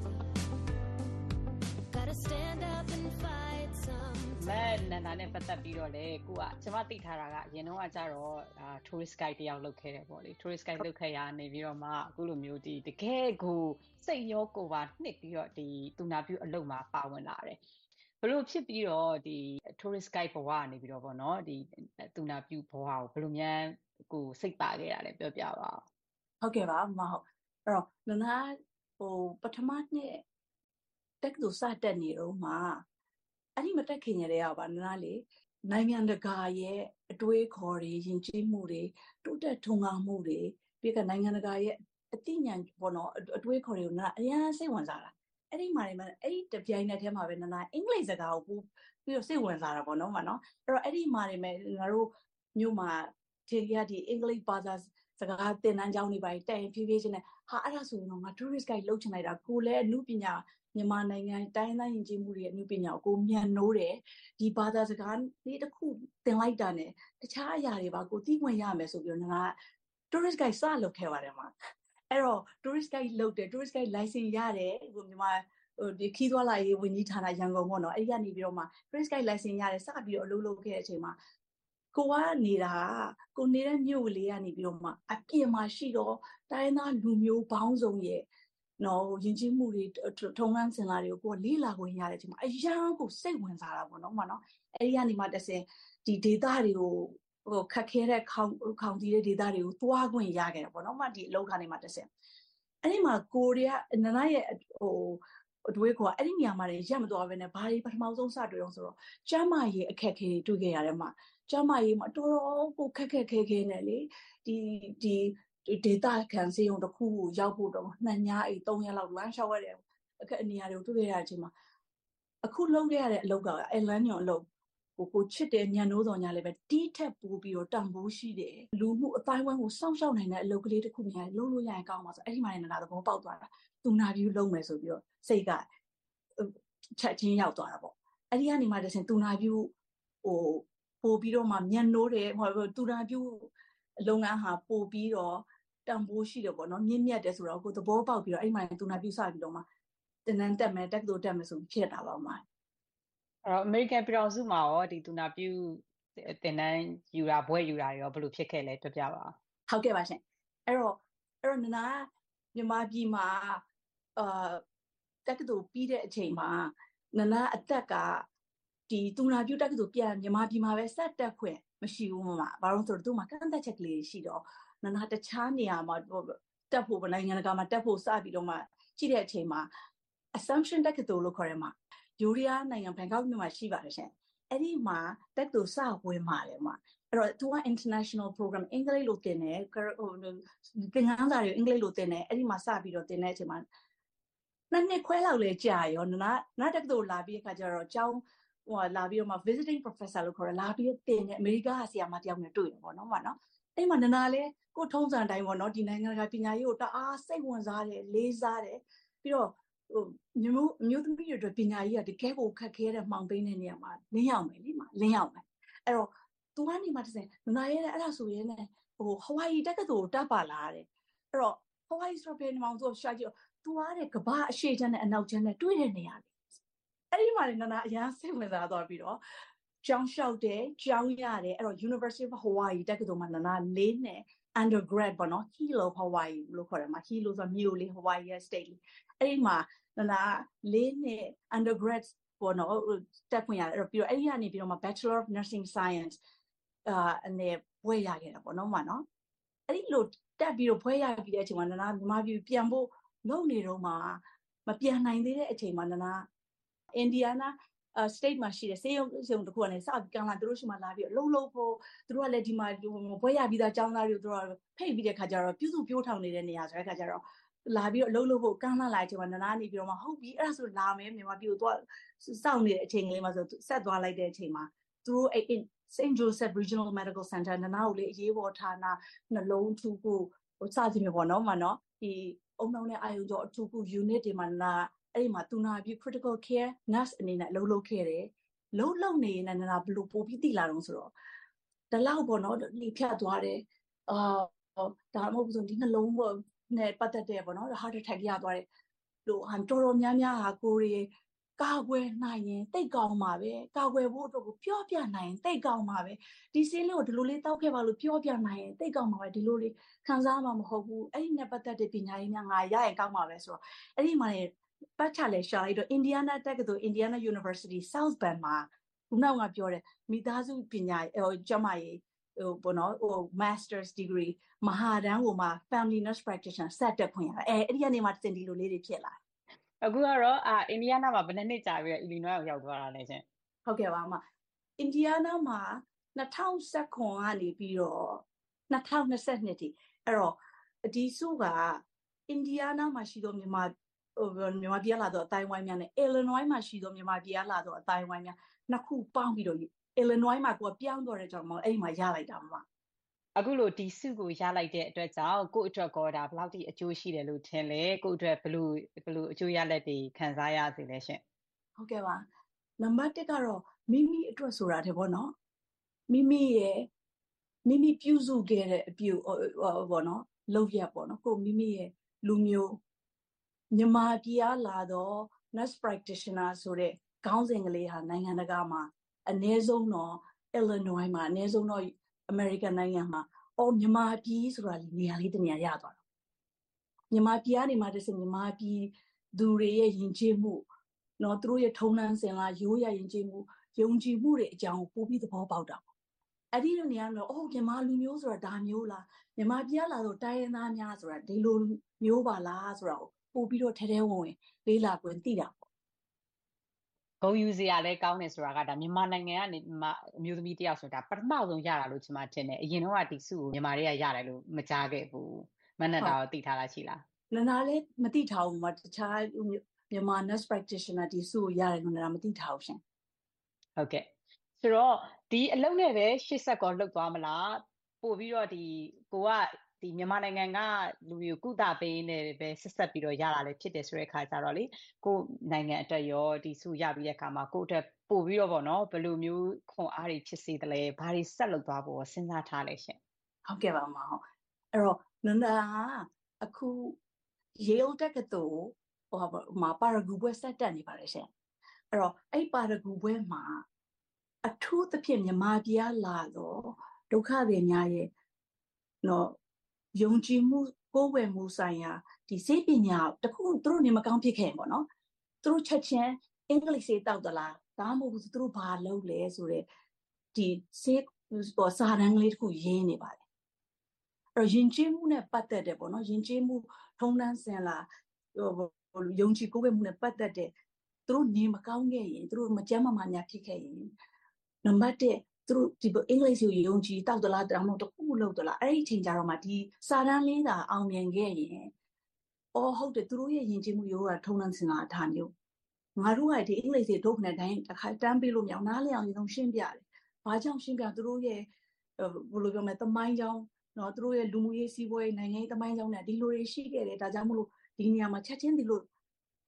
Gotta stand up and fight sometime. မဲနန္ဒာနဲ့ပတ်သက်ပြီးတော့လေကိုကကျွန်မသိထားတာကအရင်တော့ကကြတော့အာ tourist guide တယောက်လုပ်ခဲ့တယ်ပေါ့လေ tourist guide လုပ်ခဲ့ရနေပြီးတော့မှအခုလိုမျိုးဒီတကယ်ကိုစိတ်ရောကိုယ်ပါနှစ်ပြီးတော့ဒီသူနာပြုအလုပ်မှာပါဝင်လာတယ်ဘလို့ဖြစ်ပြီးတော့ဒီ tourist guide ဘဝကနေပြီးတော့ပေါ့နော်ဒီသူနာပြုဘဝကိုဘလို့များကိုစိတ်ပါခဲ့ရတယ်ပြောပြပါဟုတ်ကဲ့ပါမဟုတ်အဲ့တော့နနာဟိုပထမနှစ်တက်သူစတက်နေတော့မှအဲ့ဒီမတက်ခင်ရတဲ့အောင်ပါနနာလေနိုင်ငံတကာရဲ့အတွေးခေါ်တွေယဉ်ကျေးမှုတွေတိုးတက်ထွန်းကားမှုတွေပြီးကနိုင်ငံတကာရဲ့အသိဉာဏ်ပေါ့နော်အတွေးခေါ်တွေကိုနနာအများစိတ်ဝင်စားတာအဲ့ဒီမှာနေမှာအဲ့ဒီတပြိုင်နက်တည်းမှာပဲနနာအင်္ဂလိပ်စကားကိုပြီးတော့စိတ်ဝင်စားတာပေါ့နော်မနော်အဲ့တော့အဲ့ဒီမှာနေမှာငါတို့မြို့မှာထင်ရဒီအင်္ဂလိပ်ဘာသာစကားသင်တန်းကျောင်းတွေပါတိုင်ဖြည်းဖြည်းချင်းနဲ့ဟာအဲ့ဒါဆိုရင်တော့ငါ tourist guide လုပ်ချင်လိုက်တာကိုလည်းအမှုပညာမြန်မာနိုင်ငံတိုင်းတိုင်းယဉ်ကျေးမှုတွေအမှုပညာကိုမြန်နိုးတယ်ဒီဘာသာစကားလေးတစ်ခုသင်လိုက်တာနဲ့တခြားအရာတွေပါကိုသိခွင့်ရမယ်ဆိုပြီးတော့ငါ tourist guide စလုပ်ခဲ့ပါတယ်မှာအဲ့တော့ tourist guide လုပ်တယ် tourist guide license ရတယ်ဟိုမြန်မာဟိုဒီခီးသွားလာရေးဝန်ကြီးဌာနရန်ကုန်ပေါ့နော်အဲ့ဒီကနေပြီးတော့မှ tourist guide license ရတယ်စပြီးတော့အလုပ်လုပ်ခဲ့တဲ့အချိန်မှာကိုကနေတာကိုနေတဲ့မြို့လေးကနေပြီးတော့မှအပြင်မှာရှိတော့တိုင်းသားလူမျိုးပေါင်းစုံရဲ့နော်ယဉ်ကျေးမှုတွေထုံးတမ်းစင်လာတွေကိုကိုလေးလာခွင့်ရတဲ့အချိန်မှာအရန်ကိုစိတ်ဝင်စားတာပေါ့နော်မနော်အဲ့ဒီကနေမှတစ်ဆင့်ဒီ data တွေကိုဟိုခက်ခဲတဲ့ခေါင်ခေါင်တီးတဲ့ data တွေကိုသွားခွင့်ရခဲ့တယ်ပေါ့နော်မဒီအလောက်ကနေမှတစ်ဆင့်အဲ့ဒီမှာကိုရီးယားနနာရဲ့ဟိုအတွေးကအဲ့ဒီနေရာမှာရက်မသွားဘဲနဲ့ဘာတွေပထမဆုံးစတွေ့အောင်ဆိုတော့ကျမ်းမာရေးအခက်ခဲတွေတွေ့ခဲ့ရတယ်မှာကျမကြီးမတော်တော်ကိုခက်ခက်ခဲခဲနဲ့လေဒီဒီ data ခံစေုံတစ်ခုကိုရောက်ဖို့တော့နှစ်ညအိသုံးရက်လောက်လမ်းလျှောက်ရတယ်အခက်အနေရာတွေကိုတွေ့ရတဲ့အချိန်မှာအခုလုပ်ရတဲ့အလုပ်ကအဲလမ်းညွန်အလုပ်ကိုကိုချစ်တဲ့ညံနိုးတော်ညာလည်းပဲတီးထက်ပို့ပြီးတော့တန်ဖိုးရှိတယ်လူမှုအတိုင်းဝိုင်းကိုစောင့်ရှောက်နိုင်တဲ့အလုပ်ကလေးတစ်ခုများလုပ်လို့ရရင်ကောင်းပါဆိုအဲ့ဒီမှာလည်းနာသဘောပေါက်သွားတာသူနာပြူလုပ်မယ်ဆိုပြီးတော့စိတ်ကချက်ချင်းရောက်သွားတာပေါ့အဲ့ဒီကနေမှတဆင်သူနာပြူဟိုပို့ပြီးတော့မှမြန်နိုးတယ်ဟိုတူနာပြုလုပ်ငန်းဟာပို့ပြီးတော့တန်ဖိုးရှိတယ်ပေါ့နော်မြင့်မြတ်တယ်ဆိုတော့ကိုသဘောပေါက်ပြီးတော့အဲ့မှာတူနာပြုစပြီးတော့မှတင်နန်းတက်မယ်တက်ကတိုတက်မယ်ဆိုဖြစ်တာပါမှာအဲ့တော့ American ပြည်တော်စုမှာရောဒီတူနာပြုတင်နန်းယူတာဘွဲယူတာရောဘယ်လိုဖြစ်ခဲ့လဲပြောပြပါဟုတ်ကဲ့ပါရှင်အဲ့တော့အဲ့တော့နနာမြန်မာပြည်မှာအာတက်ကတိုပြီးတဲ့အချိန်မှာနနာအသက်ကဒီတူနာပြုတ်တက်ကတူပြန်မြန်မာပြည်မှာပဲဆက်တက်ခွင့်မရှိဘူးမှာဘာလို့ဆိုတော့သူ့မှာကန့်သက်ချက်ကလေးရှိတော့နနာတခြားနေရာမှာတက်ဖို့နိုင်ငံတကာမှာတက်ဖို့စပြီးတော့မှကြည့်တဲ့အချိန်မှာ assumption တက်ကတူလို့ခေါ်ရမှာယူရီးယားနိုင်ငံဘန်ကောက်မြို့မှာရှိပါတယ်ရှင်အဲ့ဒီမှာတက်တူစဝင်มาတယ်မှာအဲ့တော့သူက international program အင်္ဂလိပ်လိုသင်တယ်ဟိုသင်ခန်းစာတွေအင်္ဂလိပ်လိုသင်တယ်အဲ့ဒီမှာစပြီးတော့သင်တဲ့အချိန်မှာနှစ်နှစ်ခွဲလောက်လဲကြာရောနနာနတက်တူလာပြီးအခါကျတော့ကျောင်းဟိုလာပြီးတော့မှ visiting professor လို့ခေါ်တယ်လာပြီးတင်တဲ့အမေရိကကဆရာမတယောက်နဲ့တွေ့တယ်ပေါ့နော်မနော်အဲ့မှာနနာလဲကိုထုံးစံတိုင်းပေါ့နော်ဒီနိုင်ငံကပညာရေးကိုတအားစိတ်ဝင်စားတယ်လေးစားတယ်ပြီးတော့ဟိုမျိုးမျိုးသမီးတွေအတွက်ပညာရေးကတကယ်ကိုခက်ခဲတဲ့မှောင်သိမ်းတဲ့နေရာမှာလင်းရောက်မယ်လीမှာလင်းရောက်မယ်အဲ့တော့ तू ကနေမှတစ်စင်နာရဲအဲ့ဒါဆိုရင်လည်းဟို Hawaii တက္ကသိုလ်တက်ပါလားတဲ့အဲ့တော့ Hawaii ဆိုတဲ့နေမှာ तू ရှာကြည့် तू ကတဲ့ကဘာအရှိချမ်းနဲ့အနောက်ချမ်းနဲ့တွေ့တဲ့နေရာလေအဲ့ဒီမှာလည်းနာနာအရန်စိတ်ဝင်စားသွားပြီးတော့ကျောင်းလျှောက်တယ်ကျောင်းရတယ်အဲ့တော့ University of Hawaii တက္ကသိုလ်မှာနာနာလေးနဲ့ undergrad ပေါ့နော် Hilo Hawaii လို့ခေါ်တယ်မှာ Hilo ဆိုမြို့လေး Hawaii state လေးအဲ့ဒီမှာနာနာလေးနဲ့ undergrad ပေါ့နော်တက်ခွင့်ရတယ်အဲ့တော့ပြီးတော့အဲ့ဒီကနေပြီးတော့မှ Bachelor of Nursing Science အာအနေဘွဲရခဲ့တာပေါ့နော်မနော်အဲ့ဒီလိုတက်ပြီးတော့ဘွဲရပြီးတဲ့အချိန်မှာနာနာမြန်မာပြည်ပြန်ဖို့လုပ်နေတော့မှမပြန်နိုင်သေးတဲ့အချိန်မှာနာနာအင်ဒီယားနား state မှာရှိတဲ့စေယုံစေယုံတခုကနေစပြီးကန်လာသူတို့ရှိမှလာပြီးအလုံးလုံးဖို့သူတို့ကလည်းဒီမှာဘွဲရပြီးသားចောင်းသားတွေကိုသူတို့ဖိတ်ပြီးတဲ့ခါကျတော့ပြုစုပြိုးထောင်နေတဲ့နေရာဆိုတဲ့ခါကျတော့လာပြီးတော့အလုံးလုံးဖို့ကန်လာလာတဲ့အချိန်မှာနာနာနေပြီးတော့မှဟုတ်ပြီအဲ့ဒါဆိုလာမယ်မြန်မာပြည်ကိုသွားစောင့်နေတဲ့အချိန်ကလေးမှာဆိုဆက်သွားလိုက်တဲ့အချိန်မှာသူတို့အဲ့ Saint Joseph Regional Medical Center နာနာကိုလေအရေးပေါ်ဌာနနှလုံးထူကိုဟိုစသဖြင့်ပေါ့နော်မနော်ဒီအုံနှောင်းနဲ့အာယုံကြောအထူးကူ unit တွေမှာနာအဲ့ဒီမှာသူနာပြီး critical care nurse အနေနဲ့အလုပ်လုပ်ခဲ့တယ်လုံးလုံးနေနေနာဘလို့ပို့ပြီးတိလာတော့ဆိုတော့တလောက်ပေါ့နော်ဒီဖြတ်သွားတယ်အာဒါမှမဟုတ်ဆိုဒီနှလုံးပေါ့နဲ့ပတ်သက်တဲ့ပေါ့နော် heart attack ရသွားတယ်လို့ဟန်တော်တော်များများဟာကိုရီကာကွယ်နိုင်ရင်တိတ်ကောင်းပါပဲကာကွယ်ဖို့အတွက်ကိုပြောပြနိုင်ရင်တိတ်ကောင်းပါပဲဒီဆေးလေးကိုဒီလိုလေးတောက်ခဲ့ပါလို့ပြောပြနိုင်ရင်တိတ်ကောင်းပါပဲဒီလိုလေးခံစားမှာမဟုတ်ဘူးအဲ့ဒီနဲ့ပတ်သက်တဲ့ပညာရေးများငါရရင်ကောင်းပါပဲဆိုတော့အဲ့ဒီမှာလေပတ်ချလဲရှာလိုက်တော့ Indiana တက္ကသိုလ် Indiana University South Bend မှာခုနကပြောတယ်မိသားစုပညာဟိုကျမရေးဟိုဘောနော်ဟို Master's degree မဟာတန်းကိုမှ Family Nurse Practitioner ဆက်တက်ခွင့်ရအဲအဲ့ဒီကနေမှတင်ဒီလိုလေးတွေဖြစ်လာအခုကတော့အာအင်ဒီယားနားမှာဘယ်နှစ်နှစ်ကြာပြီးတော့ Illinois ကိုရောက်သွားတာလဲရှင်ဟုတ်ကဲ့ပါအမအင်ဒီယားနားမှာ၂၀၁၇ကနေပြီးတော့၂၀၂၂ထိအဲ့တော့ဒီစုကအင်ဒီယားနားမှာရှိသောမြန်မာဟိုမြန်မာပြည်လာတော့အတိုင်းဝိုင်းများနဲ့ Illinois မှာရှိသောမြန်မာပြည်လာတော့အတိုင်းဝိုင်းများနှစ်ခုပေါင်းပြီးတော့ Illinois မှာကိုပြောင်းတော့တဲ့ကြောင့်မအဲ့ဒီမှာရလိုက်တာမှာအခုလိုဒီစုကိုရလိုက်တဲ့အတွက်ကြောင့်ကို့အတွက်ကောဒါဘယ်လောက်ထိအကျိုးရှိတယ်လို့ထင်လဲကို့အတွက်ဘယ်လိုဘယ်လိုအကျိုးရလက်တွေခံစားရစေလဲရှင်ဟုတ်ကဲ့ပါနံပါတ်တစ်ကတော့မိမိအတွက်ဆိုတာတဲ့ဗောနော်မိမိရဲ့မိမိပြုစုခဲ့တဲ့အပြုဗောနော်လုပ်ရပေါ့နော်ကိုမိမိရဲ့လူမျိုးမြန်မာပြည်လာတော့ nurse practitioner ဆိုတဲ့ခေါင်းစဉ်ကလေးဟာနိုင်ငံတကာမှာအနည်းဆုံးတော့ Illinois မှာအနည်းဆုံးတော့ American နိုင်ငံမှာအော်မြန်မာပြည်ဆိုတာနေရာလေးတနေရာရသွားတော့မြန်မာပြည်ကနေမှတစမြန်မာပြည်သူတွေရဲ့ယဉ်ကျေးမှုနော်သူတို့ရဲ့ထုံးတမ်းစင်လာရိုးရာယဉ်ကျေးမှုယုံကြည်မှုတွေအကြောင်းပို့ပြီးသဘောပေါက်တာပေါ့အဲ့ဒီလိုနေရာတော့အော်မြန်မာလူမျိုးဆိုတာဒါမျိုးလားမြန်မာပြည်လာတော့တိုင်းရင်းသားများဆိုတာဒီလိုမျိုးပါလားဆိုတော့ပို့ပြီးတော့ထဲထဲဝင်ဝင်လေးလာကွင်သိတာပေါ့ဂုံယူစရာလဲကောင်းတယ်ဆိုတာကဒါမြန်မာနိုင်ငံကနေအမျိုးသမီးတယောက်ဆိုတာပထမဆုံးရတာလို့ကျွန်မထင်တယ်အရင်တော့ကဒီစုကိုမြန်မာတွေကရတယ်လို့မကြားခဲ့ဘူးမနက်တာတော့သိထားတာရှိလားနနာလေးမသိထားဘူးမတခြားမြန်မာ nurse practitioner ဒီစုကိုရတယ်လို့နနာမသိထားဘူးရှင်ဟုတ်ကဲ့ဆိုတော့ဒီအလုပ်နဲ့ပဲရှေ့ဆက်ကောလှုပ်သွားမလားပို့ပြီးတော့ဒီကိုကဒီမြန်မာနိုင်ငံကလူမျိုးကုသပေးနေပဲဆက်ဆက်ပြီးတော့ရတာလည်းဖြစ်တယ်ဆိုတဲ့အခါကျတော့လေကိုနိုင်ငံအတွက်ရောဒီစုရပြီးတဲ့အခါမှာကိုအတွက်ပို့ပြီးတော့ဗောနော်ဘယ်လိုမျိုးခွန်အားတွေဖြစ်စေတယ်လဲဘာတွေဆက်လုပ်သွားဖို့စဉ်းစားထားလဲရှင်ဟုတ်ကဲ့ပါမဟုတ်အဲ့တော့နန္ဒာအခု Yale တက္ကသိုလ်ဟိုမှာပါရဂူပွဲဆက်တက်နေပါတယ်ရှင်အဲ့တော့အဲ့ပါရဂူပွဲမှာအထူးသဖြင့်မြန်မာပြည်လာတော့ဒုက္ခတွေများရဲ့နော်ယုံကြည်မှုကိုယ်ဝယ်မှုဆိုင်ရာဒီစေပညာတခုသူတို့နေမကောင်းဖြစ်ခဲ့ပေါ့နော်သူတို့ချက်ချင်းအင်္ဂလိပ်စေတောက်သလားဒါမှမဟုတ်သူတို့ဘာလုပ်လဲဆိုတော့ဒီစေပေါ်စာတန်းကလေးတခုရင်းနေပါတယ်အဲ့တော့ယဉ်ကျေးမှုနဲ့ပတ်သက်တယ်ပေါ့နော်ယဉ်ကျေးမှုထုံးတမ်းစင်လာဟိုယုံကြည်ကိုယ်ဝယ်မှုနဲ့ပတ်သက်တဲ့သူတို့နေမကောင်းခဲ့ရင်သူတို့မကြမ်းမမာညာဖြစ်ခဲ့ရင်နံပါတ်တစ်သူတို့ဒီအင်္ဂလိပ်ကိုယုံကြည်တောက်သလားတောင်တော့တခုလောက်သလားအဲ့ဒီအချိန်ကြတော့မှဒီစာတန်းလေးသာအောင်မြင်ခဲ့ရင်အော်ဟုတ်တယ်သူတို့ရဲ့ယဉ်ကျေးမှုရိုးရာထုံးတမ်းစင်လာအထာမျိုးငါတို့ကဒီအင်္ဂလိပ်တွေထုတ်နေတိုင်းတစ်ခါတန်းပေးလို့မရအောင်နားလည်အောင်ရင်တော့ရှင်းပြတယ်ဘာကြောင့်ရှင်းပြသူတို့ရဲ့ဘယ်လိုပြောမလဲသမိုင်းကြောင်းနော်သူတို့ရဲ့လူမှုရေးစီးပွားရေးနိုင်ငံရေးသမိုင်းကြောင်းနဲ့ဒီလိုတွေရှိခဲ့တယ်ဒါကြောင့်မလို့ဒီနေရာမှာချက်ချင်းဒီလို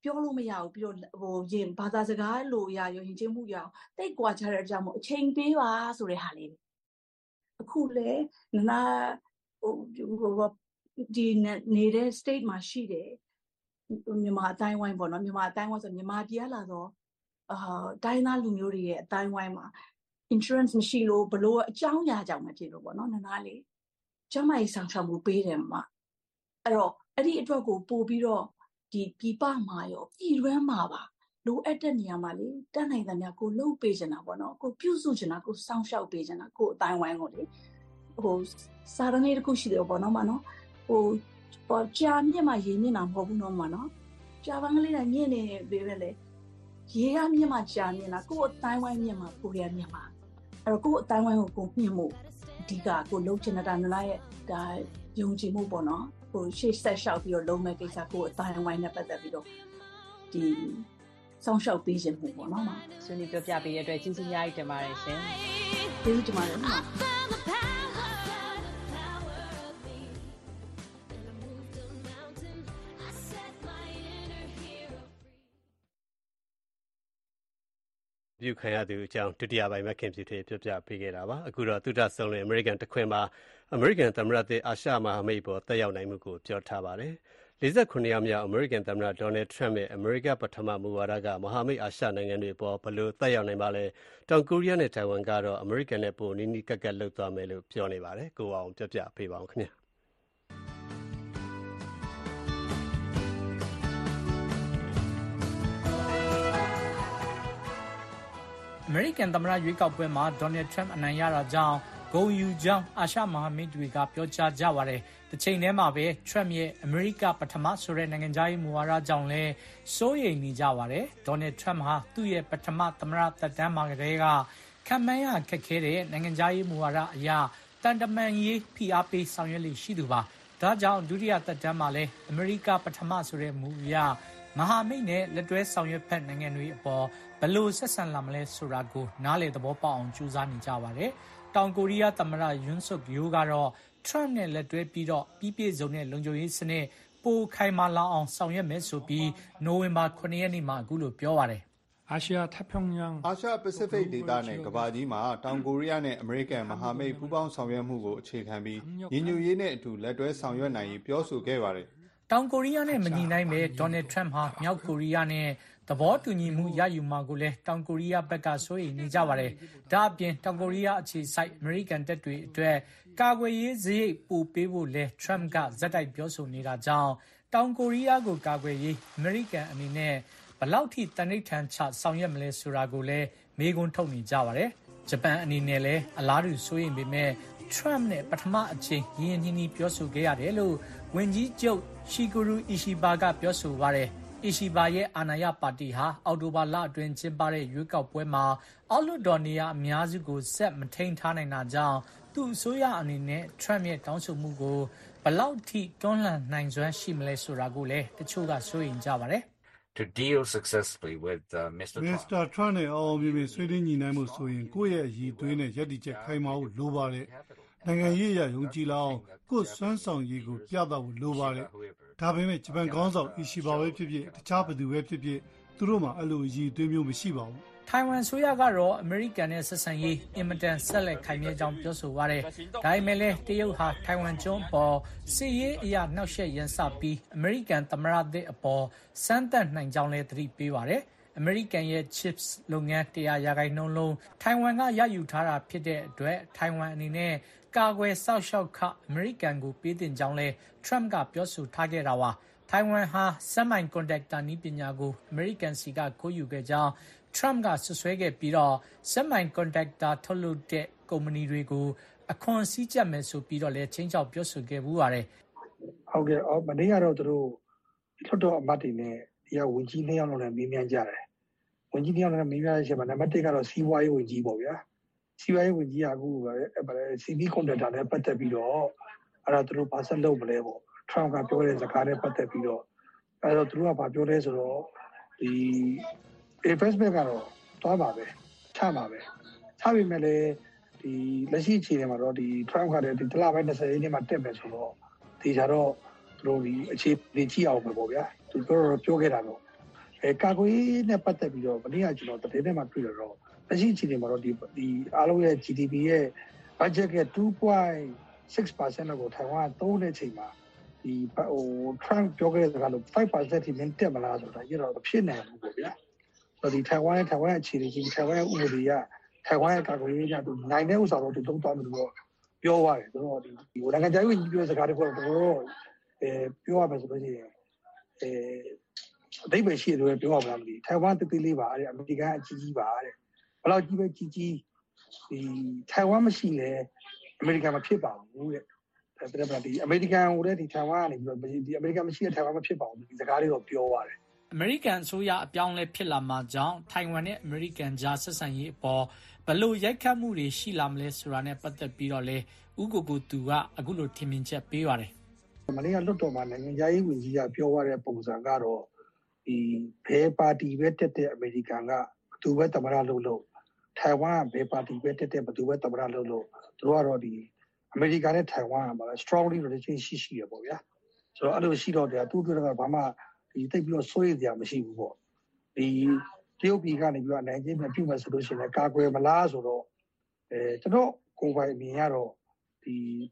ပြောလို့မရဘူးပြီးတော့ဟိုရင်ဘာသာစကားလို့ရရောရင်ချင်းမှုရအောင်တိတ်ကွာချတဲ့အကြောင်းမို့အချိန်ပေးပါဆိုတဲ့ဟာလေးအခုလေနာဟိုဒီနေတဲ့ state မှာရှိတယ်မြန်မာအတိုင်းဝိုင်းပေါ့နော်မြန်မာအတိုင်းဝိုင်းဆိုမြန်မာပြည်လာတော့အာတိုင်းသားလူမျိုးတွေရဲ့အတိုင်းဝိုင်းမှာ insurance မရှိလို့ဘလို့အကြောင်းအရာကြောင့်မဖြစ်လို့ပေါ့နော်နာနာလေးကျမကြီးဆောင်ရှောက်မှုပေးတယ်မှာအဲ့တော့အဲ့ဒီအတွက်ကိုပို့ပြီးတော့ဒီပြပမှာရောပြည်တွင်းမှာပါလိုအပ်တဲ့နေရာမှာလေတက်နိုင်တဲ့များကိုလှုပ်ပေးချင်တာပေါ့နော်ကိုပြုစုချင်တာကိုစောင့်ရှောက်ပေးချင်တာကိုအတိုင်းဝိုင်းကိုလေဟိုစာရင်းတစ်ခုရှိတယ်ပေါ့နော်မနော်ဟိုပေါ်ကြာမြင့်မှရေမြင့်တာမဟုတ်ဘူးနော်မနော်ကြာပန်းကလေးကမြင့်နေပေးပဲလေရေကမြင့်မှကြာမြင့်တာကိုအတိုင်းဝိုင်းမြင့်မှကိုရမြင့်မှအဲ့တော့ကိုအတိုင်းဝိုင်းကိုကိုမြင့်မှုအဓိကကိုလှုပ်ချင်တာနလားရဲ့ဒါယုံကြည်မှုပေါ့နော်ဟိုရှေ့ဆက်လျှောက်ပြီးတော့လုံးမဲ့ကိစ္စကိုအတိုင်းဝိုင်းနဲ့ပတ်သက်ပြီးတော့ဒီစောင့်ရှောက်ပေးခြင်းမှုပေါ့နော်ဆွေးနွေးပြောပြပေးရတဲ့အတွက်ကျေးဇူးများကြီးတင်ပါတယ်ရှင်ကျေးဇူးတင်ပါတယ်နော်ပြုခံရသူအကြောင်းဒုတိယပိုင်းမှာခင်ပြည့်ပြောပြပေးခဲ့တာပါအခုတော့သုဒ္ဓဆုံးလင်အမေရိကန်တခွင်မှာအမေရိကန်သမ္မတသစ်အာရှမဟာမိတ်ပေါ်တက်ရောက်နိုင်မှုကိုပြောထားပါတယ်၄၉ယောက်မြောက်အမေရိကန်သမ္မတဒေါ်နယ်ထရမ့်ရဲ့အမေရိကပထမမူဝါဒကမဟာမိတ်အာရှနိုင်ငံတွေပေါ်ဘယ်လိုတက်ရောက်နိုင်ပါလဲတောင်ကိုရီးယားနဲ့တိုင်ဝမ်ကတော့အမေရိကန်နဲ့ပိုနီးနီးကပ်ကပ်လှုပ်သွားမယ်လို့ပြောနေပါတယ်ကိုအောင်ပြပြပေးပါအောင်ခင်ဗျာအမေရိကန်သမ္မတရွေးကောက်ပွဲမှာဒေါ်နယ်ထရမ့်အနိုင်ရတာကြောင့်ဂုဏ်ယူကြောင်းအာရှမဟာမိတ်တွေကပြောကြားကြပါတယ်။တစ်ချိန်တည်းမှာပဲထရမ့်ရဲ့အမေရိကပထမဆိုတဲ့နိုင်ငံခြားရေးမူဝါဒကြောင့်လည်းစိုးရိမ်နေကြပါတယ်။ဒေါ်နယ်ထရမ့်ဟာသူ့ရဲ့ပထမသမ္မတသက်တမ်းမှာကတည်းကခံမှန်းရခက်ခဲတဲ့နိုင်ငံခြားရေးမူဝါဒအရတန်တမန်ရေးဖိအားပေးဆောင်ရွက်လေရှိသူပါ။ဒါကြောင့်ဒုတိယသက်တမ်းမှာလည်းအမေရိကပထမဆိုတဲ့မူအရမဟာမိတ်နဲ့လက်တွဲဆောင်ရွက်ဖက်နိုင်ငံတွေအပေါ်ဘယ်လိုဆက်ဆံလာမလဲဆိုတာကိုနားလည်သဘောပေါက်အောင်ကြိုးစားနေကြပါတယ်။တောင်ကိုရီးယားသမ္မတယွန်းဆုတ်ယိုးကတော့ထရမ့်နဲ့လက်တွဲပြီးတော့ပြီးပြည့်စုံတဲ့လုံခြုံရေးစနစ်ပိုခိုင်မာလာအောင်ဆောင်ရွက်မယ်ဆိုပြီးနိုဝင်ဘာခုနှစ်ရက်နေ့မှာအခုလိုပြောပါတယ်။အာရှ太平洋အာရှပစိဖိတ်ဒေသနဲ့ကမ္ဘာကြီးမှာတောင်ကိုရီးယားနဲ့အမေရိကန်မဟာမိတ်ပူးပေါင်းဆောင်ရွက်မှုကိုအခြေခံပြီးညီညွတ်ရေးနဲ့အတူလက်တွဲဆောင်ရွက်နိုင်ရေးပြောဆိုခဲ့ပါတယ်။တောင်ကိုရီးယားနဲ့မညီနိုင်ပဲဒေါ်နယ်ထရမ့်ဟာမြောက်ကိုရီးယားနဲ့သဘောတူညီမှုရယူမှာကိုလည်းတောင်ကိုရီးယားဘက်ကစိုးရိမ်နေကြပါတယ်။ဒါအပြင်တောင်ကိုရီးယားအခြေစိုက်အမေရိကန်တပ်တွေအတွက်ကာကွယ်ရေးစရိတ်ပိုပေးဖို့လည်းထရမ့်ကဇက်တိုက်ပြောဆိုနေတာကြောင့်တောင်ကိုရီးယားကိုကာကွယ်ရေးအမေရိကန်အနေနဲ့ဘယ်လောက်ထိတန်ဋိဌာန်ချဆောင်ရွက်မလဲဆိုတာကိုလည်းမေးခွန်းထုတ်နေကြပါတယ်။ဂျပန်အနေနဲ့လည်းအလားတူစိုးရိမ်ပေမဲ့ထရမ့်နဲ့ပထမအချိန်ရင်းရင်းနှီးနှီးပြောဆိုခဲ့ရတယ်လို့ဝန်ကြီးချုပ်ရှီဂူရူအီရှီဘာကပြောဆိုပါတယ်။အီရှီဘာရဲ့အာဏာရပါတီဟာအော်တိုဘာလအတွင်းကျင်းပတဲ့ရွေးကောက်ပွဲမှာအောက်လွှတ်တော်နေရာအများစုကိုဆက်မထိန်ထားနိုင်တာကြောင့်သူ့အစိုးရအနေနဲ့ထရမ့်ရဲ့တောင်းဆိုမှုကိုဘယ်လောက်ထိတွန်းလှန်နိုင်စွမ်းရှိမလဲဆိုတာကိုလည်းတချို့ကစိုးရိမ်ကြပါတယ်။ To deal successfully with uh, Mr. Trump. Mister Trump နဲ့အောင်မြင်ပြီးဆွေးနွေးညီနိုင်မှုဆိုရင်ကိုယ့်ရဲ့အရေးသွေးနဲ့ရည်တည်ချက်ခိုင်မာဖို့လိုပါတယ်။နိုင်ငံရေးအရယုံကြည်လာအောင်ကိုယ်စွမ်းဆောင်ရည်ကိုပြသဖို့လိုပါတယ်။ဒါပေမဲ့ဂျပန်ကောင်းဆောင်အီရှီဘာပဲဖြစ်ဖြစ်တခြားဘယ်သူပဲဖြစ်ဖြစ်သူတို့မှာအဲ့လိုအရေးသွေးမျိုးမရှိပါဘူး။ထိုင်ဝမ်ဆိုရကတော့အမေရိကန်နဲ့ဆက်ဆံရေးအင်မတန်ဆက်လက်ခိုင်မြဲကြောင်းပြောဆိုပါတယ်။ဒါပေမဲ့လည်းတရုတ်ဟာထိုင်ဝမ်ကျွန်းပေါ်စစ်ရေးအရာနှောက်ယှက်ရန်စပြီးအမေရိကန်သမ္မတသစ်အပေါ်စမ်းသပ်နိုင်ကြောင်းလည်းသတိပေးပါတယ်။အမေရိကန်ရဲ့ chips လုပ်ငန်းတရာရာခိုင်နှုန်းလုံးထိုင်ဝမ်ကရယူထားတာဖြစ်တဲ့အတွက်ထိုင်ဝမ်အနေနဲ့ကာကွယ်စောင့်ရှောက်ခအမေရိကန်ကိုပေးတင်ကြောင်းလဲထရမ့်ကပြောဆိုထားခဲ့တာပါထိုင်ဝမ်ဟာစက်မိုင်ကွန်ဒက်တာနည်းပညာကိုအမေရိကန်စီကခိုးယူခဲ့ကြောင်းထရမ့်ကဆွဆွဲခဲ့ပြီးတော့စက်မိုင်ကွန်ဒက်တာထုတ်လုပ်တဲ့ကုမ္ပဏီတွေကိုအခွန်စည်းကြပ်မယ်ဆိုပြီးတော့လဲချင်းချောက်ပြောဆိုခဲ့ဘူးပါတယ်ဟုတ်ကဲ့အော်မနေ့ကတော့သူတို့ထွတ်တော်အမတ်တွေနဲ့ဒီကဝင်ကြီးနှစ်ယောက်လုံးနဲ့မေးမြန်းကြတယ်ဝင်ကြီးနှစ်ယောက်လုံးနဲ့မေးမြန်းရချိန်မှာနံပါတ်တစ်ကတော့စီးပွားရေးဝင်ကြီးပေါ့ဗျာစီးပွားရေးဝန်ကြီးကအခုဗါလဲ စီ ဗီ contractor နဲ့ပတ်သက်ပြီးတော့အဲ့ဒါသူတို့ဘာဆက်လုပ်မလဲပေါ့ Trump ကပြောတဲ့စကားနဲ့ပတ်သက်ပြီးတော့အဲ့တော့သူတို့ကဘာပြောလဲဆိုတော့ဒီ investment ကတော့သွားပါပဲချပါပဲချပြီမဲ့လေဒီလက်ရှိအခြေအနေမှာတော့ဒီ Trump ကလည်းဒီတလပိုင်း၂၀ရက်နေ့မှာတက်မယ်ဆိုတော့ဒီကြတော့သူတို့ဒီအခြေအနေကြည့်အောင်ပဲပေါ့ဗျာသူပြောတော့ပြောခဲ့တာတော့အဲကာကွယ်ရေးနဲ့ပတ်သက်ပြီးတော့မနေ့ကကျွန်တော်တည်တဲ့မှာတွေ့တော့လက်ရှိအခြေအနေမှာတော့ဒီဒီအားလုံးရဲ့ G D P ရဲ့ budget ရဲ့ two point six percent ကိုထိုင်ဝမ်သုံးတဲ့အချိန်မှာဒီဟို Trump ပြောခဲ့တဲ့စကားလို့ five percent ထိမင်းတက်မလားဆိုတာရတော့ဖြစ်နိုင်ဘူးပေါ့ဗျာဆိုတော့ဒီထိုင်ဝမ်နဲ့ထိုင်ဝမ်အခြေအနေကြီးထိုင်ဝမ်ရဲ့ဥပဒေကထိုင်ဝမ်ရဲ့ကာကွယ်ရေးကသူနိုင်တဲ့ဥစ္စာတော့သူသုံးသွားမယ်လို့ပြောရတယ်ဆိုတော့ဒီဟိုနိုင်ငံခြားရေးပြောစကားတွေကတော့တော့အဲပြောရမယ်ဆိုလို့ရှိရင်အဲအတိတ်ပဲရှိတယ်လို့ပြောရမှာမလို့ထိုင်ဝမ်တတိလေးပါတဲ့အမေရိကန်အကြီးကြီးပါတဲ့ဘယ်လောက်ကြီးပဲကြီးကြီးဒီထိုင်ဝမ်မရှိလဲအမေရိကန်မဖြစ်ပါဘူးတဲ့ဒါပြဒီအမေရိကန်ဟိုတဲ့ဒီထိုင်ဝမ်ကနေပြီးဒီအမေရိကန်မရှိတဲ့ထိုင်ဝမ်မဖြစ်ပါဘူးဒီစကားလေးတော့ပြောရတယ်အမေရိကန်အစိုးရအပြောင်းလဲဖြစ်လာမှကြောင့်ထိုင်ဝမ်နဲ့အမေရိကန်ကြားဆက်ဆံရေးအပေါ်ဘယ်လိုရိုက်ခတ်မှုတွေရှိလာမလဲဆိုတာနဲ့ပတ်သက်ပြီးတော့လေဥကိုကိုသူကအခုလိုထင်မြင်ချက်ပေးပါတယ်မနေ့ကလွတ်တော်မှာနိုင်ငံခြားရေးဝန်ကြီးကပြောရတဲ့ပုံစံကတော့ဒီဘယ်ပါတီပဲတက်တဲ့အမေရိကန်ကဘသူပဲသမ္မတလုပ်လို့ထိုင်ဝမ်ကဘယ်ပါတီပဲတက်တဲ့ဘသူပဲသမ္မတလုပ်လို့သူတို့ကတော့ဒီအမေရိကန်နဲ့ထိုင်ဝမ်ကမှာ strongly relation ရှိရှိရပေါ့ဗျာဆိုတော့အဲ့လိုရှိတော့တယ်သူတို့ကဘာမှဒီတိတ်ပြီးတော့စိုးရိမ်စရာမရှိဘူးပေါ့ဒီတရုတ်ပြည်ကနေပြီးတော့နိုင်ချင်းပြန်ပြုမယ်ဆိုလို့ရှိရင်ကာကွယ်မလားဆိုတော့အဲကျွန်တော်ကိုယ်ပိုင်အမြင်ရတော့ဒီ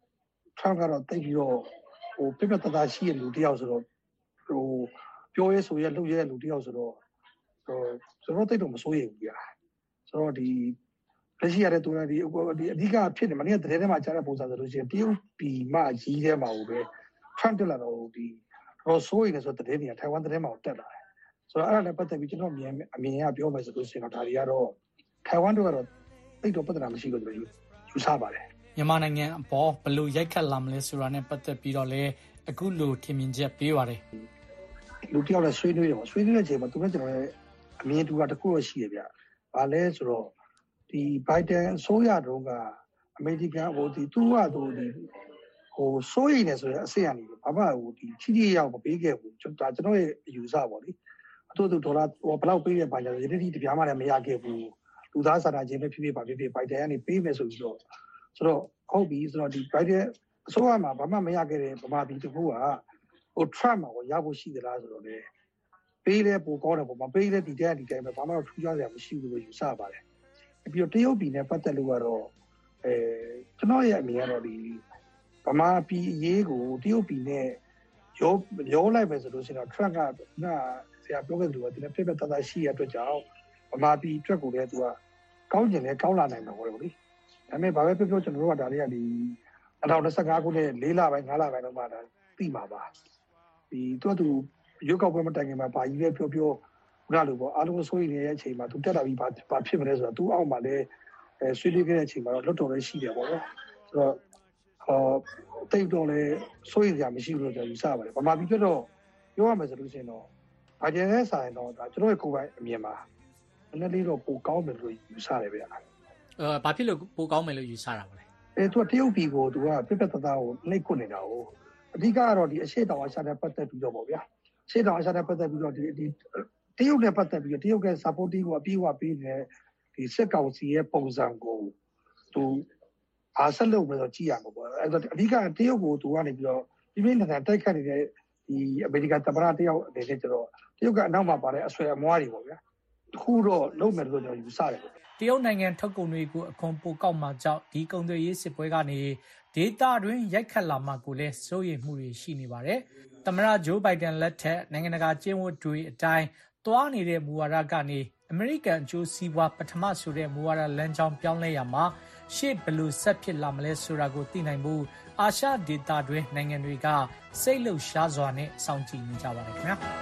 Trump ကတော့တိတ်ပြီးတော့ဟိုပြပြတသားရှိရလူတယောက်ဆိုတော့ဟိုပြောရဲဆိုရဲလုပ်ရဲလူတယောက်ဆိုတော့ဟိုကျွန်တော်တိတ်တော့မစိုးရိမ်ဘူးဗျာဆိုတော့ဒီလက်ရှိရတဲ့သူတွေဒီဒီအဓိကဖြစ်နေမနေ့ကတည်းကမှကြားတဲ့ပုံစံဆိုလို့ရှိရင်တရုတ်ပြည်မှကြီးထဲမှာဟိုပဲ Trump တက်လာတော့ဒီတော့စိုးရိမ်နေဆိုတဲ့တည်းကထိုင်ဝမ်တည်းမှာတက်လာတယ်ဆိုတော့အဲ့ဒါနဲ့ပတ်သက်ပြီးကျွန်တော်မြင်အမြင်ရပြောမယ်ဆိုလို့ရှိရင်တော့ဒါတွေကတော့ထိုင်ဝမ်တို့ကတော့တိတ်တော့ပတ်သက်တာမရှိလို့ကျွန်တော်ယူဆပါတယ်မြန်မာနိုင်ငံအပေါ်ဘယ်လိုရိုက်ခတ်လာမလဲဆိုတာနဲ့ပတ်သက်ပြီးတော့လေအခုလိုထင်မြင်ချက်ပေးပါတယ်လူတယောက်လည်းဆွေးနွေးတယ်ပေါ့ဆွေးနွေးတဲ့အချိန်မှာသူကကျွန်တော်ရဲ့အမြင်တူတာတစ်ခုတော့ရှိရဗျ။ဘာလဲဆိုတော့ဒီ Biden အစိုးရတုန်းကအမေရိကန်ဟိုဒီသူ့ဟာသူဒီဟိုစိုးရိမ်နေဆိုတဲ့အဆင့်အနေနဲ့ဘာမှဟိုဒီချီချီရောက်မပေးခဲ့ဘူးကျွန်တော်ကျွန်တော်ရဲ့အယူဆပေါ့လေအတူတူဒေါ်လာဟိုဘယ်လောက်ပေးရပါကြလဲယနေ့ဒီတပြားမှလည်းမရခဲ့ဘူးလူသားစာနာခြင်းပဲဖြစ်ဖြစ်ပါဖြစ်ဖြစ် Biden ကနေပေးမယ်ဆိုပြီးတော့ဆိုတော့ဟုတ်ပြီဆိုတော့ဒီ Biden အစိုးရမှာဘာမှမရခဲ့တဲ့ဗမာပြည်တခုကဟို Trump မှာကိုရဖို့ရှိသလားဆိုတော့လေပေးတဲ့ပိုကောင်းတယ်ပေါ့မပေးတဲ့ဒီတဲ့ဒီတိုင်းပဲဘာမှတော့ထူးခြားစရာမရှိဘူးလို့ယူဆပါတယ်ပြီးတော့တရုတ်ပြည်နဲ့ပတ်သက်လို့ကတော့အဲကျွန်တော်ရဲ့အမြင်ကတော့ဒီဗမာပြည်အရေးကိုတရုတ်ပြည်နဲ့ရောရောလိုက်ပဲဆိုလို့ရှိရင်တော့ Trump ကနာဆရာပြောခဲ့သလိုပဲဒီနဲ့ပြပြတသားရှိရအတွက်ကြောင့်ဗမာပြည်အတွက်ကိုလည်းသူကကောင်းကျင်လဲကောင်းလာနိုင်မှာပေါ့လေဒါပေမဲ့ဘာပဲပြောပြောကျွန်တော်တို့ကဒါလေးကဒီ၂၀၂၅ခုနှစ်၄လပိုင်း၅လပိုင်းတော့မှဒါသိမှာပါဒီတော့သူရုပ်ကောက်ပွဲမတိုင်ခင်မှာဘာကြီးပဲပြောပြောခုနလိုပေါ့အားလုံးစိုးရိမ်နေတဲ့အချိန်မှာသူတက်လာပြီးဘာဘာဖြစ်မလဲဆိုတော့သူအောက်မှာလည်းအဲဆွေးနွေးခဲ့တဲ့အချိန်မှာတော့လွတ်တော်လည်းရှိတယ်ပေါ့နော်ဆိုတော့ဟောတိတ်တော့လည်းစိုးရိမ်ကြမရှိဘူးလို့ကျွန်တော်ယူဆပါတယ်ဗမာပြည်တော့ပြောရမယ်ဆိုလို့ရှိရင်တော့ဘာကျန်တဲ့ဆိုင်တော့ဒါကျွန်တော်ရဲ့ကိုယ်ပိုင်အမြင်ပါနည်းနည်းလေးတော့ပိုကောင်းတယ်လို့ယူဆတယ်ဗျာအဲဘာဖြစ်လို့ပိုကောင်းမယ်လို့ယူဆတာပါလဲအဲသူကတရုတ်ပြည်ကိုသူကပြပြတသားကိုနှိပ်ခွနေတာကိုအဓိကကတော့ဒီအရှိတောင်အရှာတဲ့ပတ်သက်ပြီးတော့ပေါ့ဗျာအရှိတောင်အရှာတဲ့ပတ်သက်ပြီးတော့ဒီဒီတရုတ်နဲ့ပတ်သက်ပြီးတော့တရုတ်က supporting ကိုအပြည့်အဝပေးနေတဲ့ဒီစစ်ကောင်စီရဲ့ပုံစံကိုသူအားဆက်လုပ်ပြီးတော့ကြည့်ရမှာပေါ့အဲအဓိကတရုတ်ကိုသူကနေပြီးတော့ပြင်းပြင်းထန်ထန်တိုက်ခတ်နေတဲ့ဒီအမေရိကန်သမ္မတတယောက်အနေနဲ့ကျတော့တရုတ်ကအနောက်မှာပါတဲ့အဆွဲအမွားတွေပေါ့ဗျာတခုတော့လုံးမယ်လို့ကျွန်တော်ယူဆတယ်တရုတ်နိုင်ငံထုတ်ကုန်တွေကိုအခွန်ပိုကောက်မှကြောင့်ဒီကုန်သွယ်ရေးစစ်ပွဲကနေဒေတာတွင်ရိုက်ခတ်လာမှကိုလည်းစိုးရိမ်မှုတွေရှိနေပါတယ်။သမ္မတဂျိုးဘိုင်ဒန်လက်ထက်နိုင်ငံတကာကျင်းဝတ်တွေအတိုင်းသွားနေတဲ့မူဝါဒကနေအမေရိကန်အကျိုးစီးပွားပထမဆိုတဲ့မူဝါဒလမ်းကြောင်းပြောင်းလဲရမှာရှေ့ဘယ်လိုဆက်ဖြစ်လာမလဲဆိုတာကိုသိနိုင်ဖို့အာရှဒေတာတွင်နိုင်ငံတွေကစိတ်လှုပ်ရှားစွာနဲ့စောင့်ကြည့်နေကြပါတယ်ခင်ဗျာ။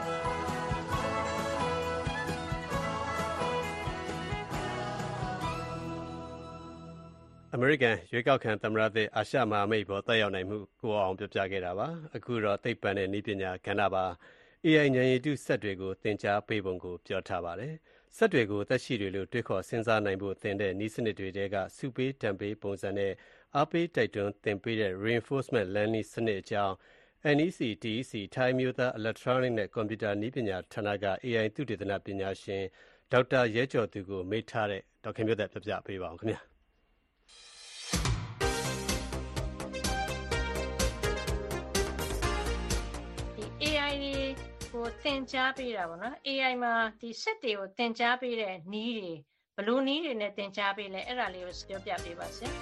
အမေရိကန်ရွေးကောက်ခံသမ္မတသစ်အာရှမဟာမိတ်ပေါ်တက်ရောက်နိုင်မှုကိုအောင်ပြောပြခဲ့တာပါအခုတော့သိပ္ပံနဲ့နည်းပညာကဏ္ဍပါ အေအိုင် ဉာဏ်ရည်တုစက်တွေကိုသင်ကြားပေးပုံကိုပြောထားပါတယ်စက်တွေကိုသက်ရှိတွေလို့တွေးခေါ်စဉ်းစားနိုင်ဖို့သင်တဲ့နည်းစနစ်တွေတဲကစုပေးတံပေးပုံစံနဲ့အားပေးတိုက်တွန်းသင်ပေးတဲ့ reinforcement learning စနစ်အကြောင်း N E C T E C ထိုင်းမျိုးသား electronic နဲ့ computer နည်းပညာဌာနက အေအိုင် သုတေသနပညာရှင်ဒေါက်တာရဲကျော်သူကိုမေးထားတဲ့ဒေါက်ခင်မျိုးသက်ပြပြပေးပါအောင်ခင်ဗျာအေအိုင် ကိုသင်ကြားပေးတာပေါ့နော် A I မှာဒီစက်တွေကိုသင်ကြားပေးတဲ့နည်းတွေဘယ်လိုနည်းတွေနဲ့သင်ကြားပေးလဲအဲ့ဒါလေးကိုပြောပြပေးပါဆရာ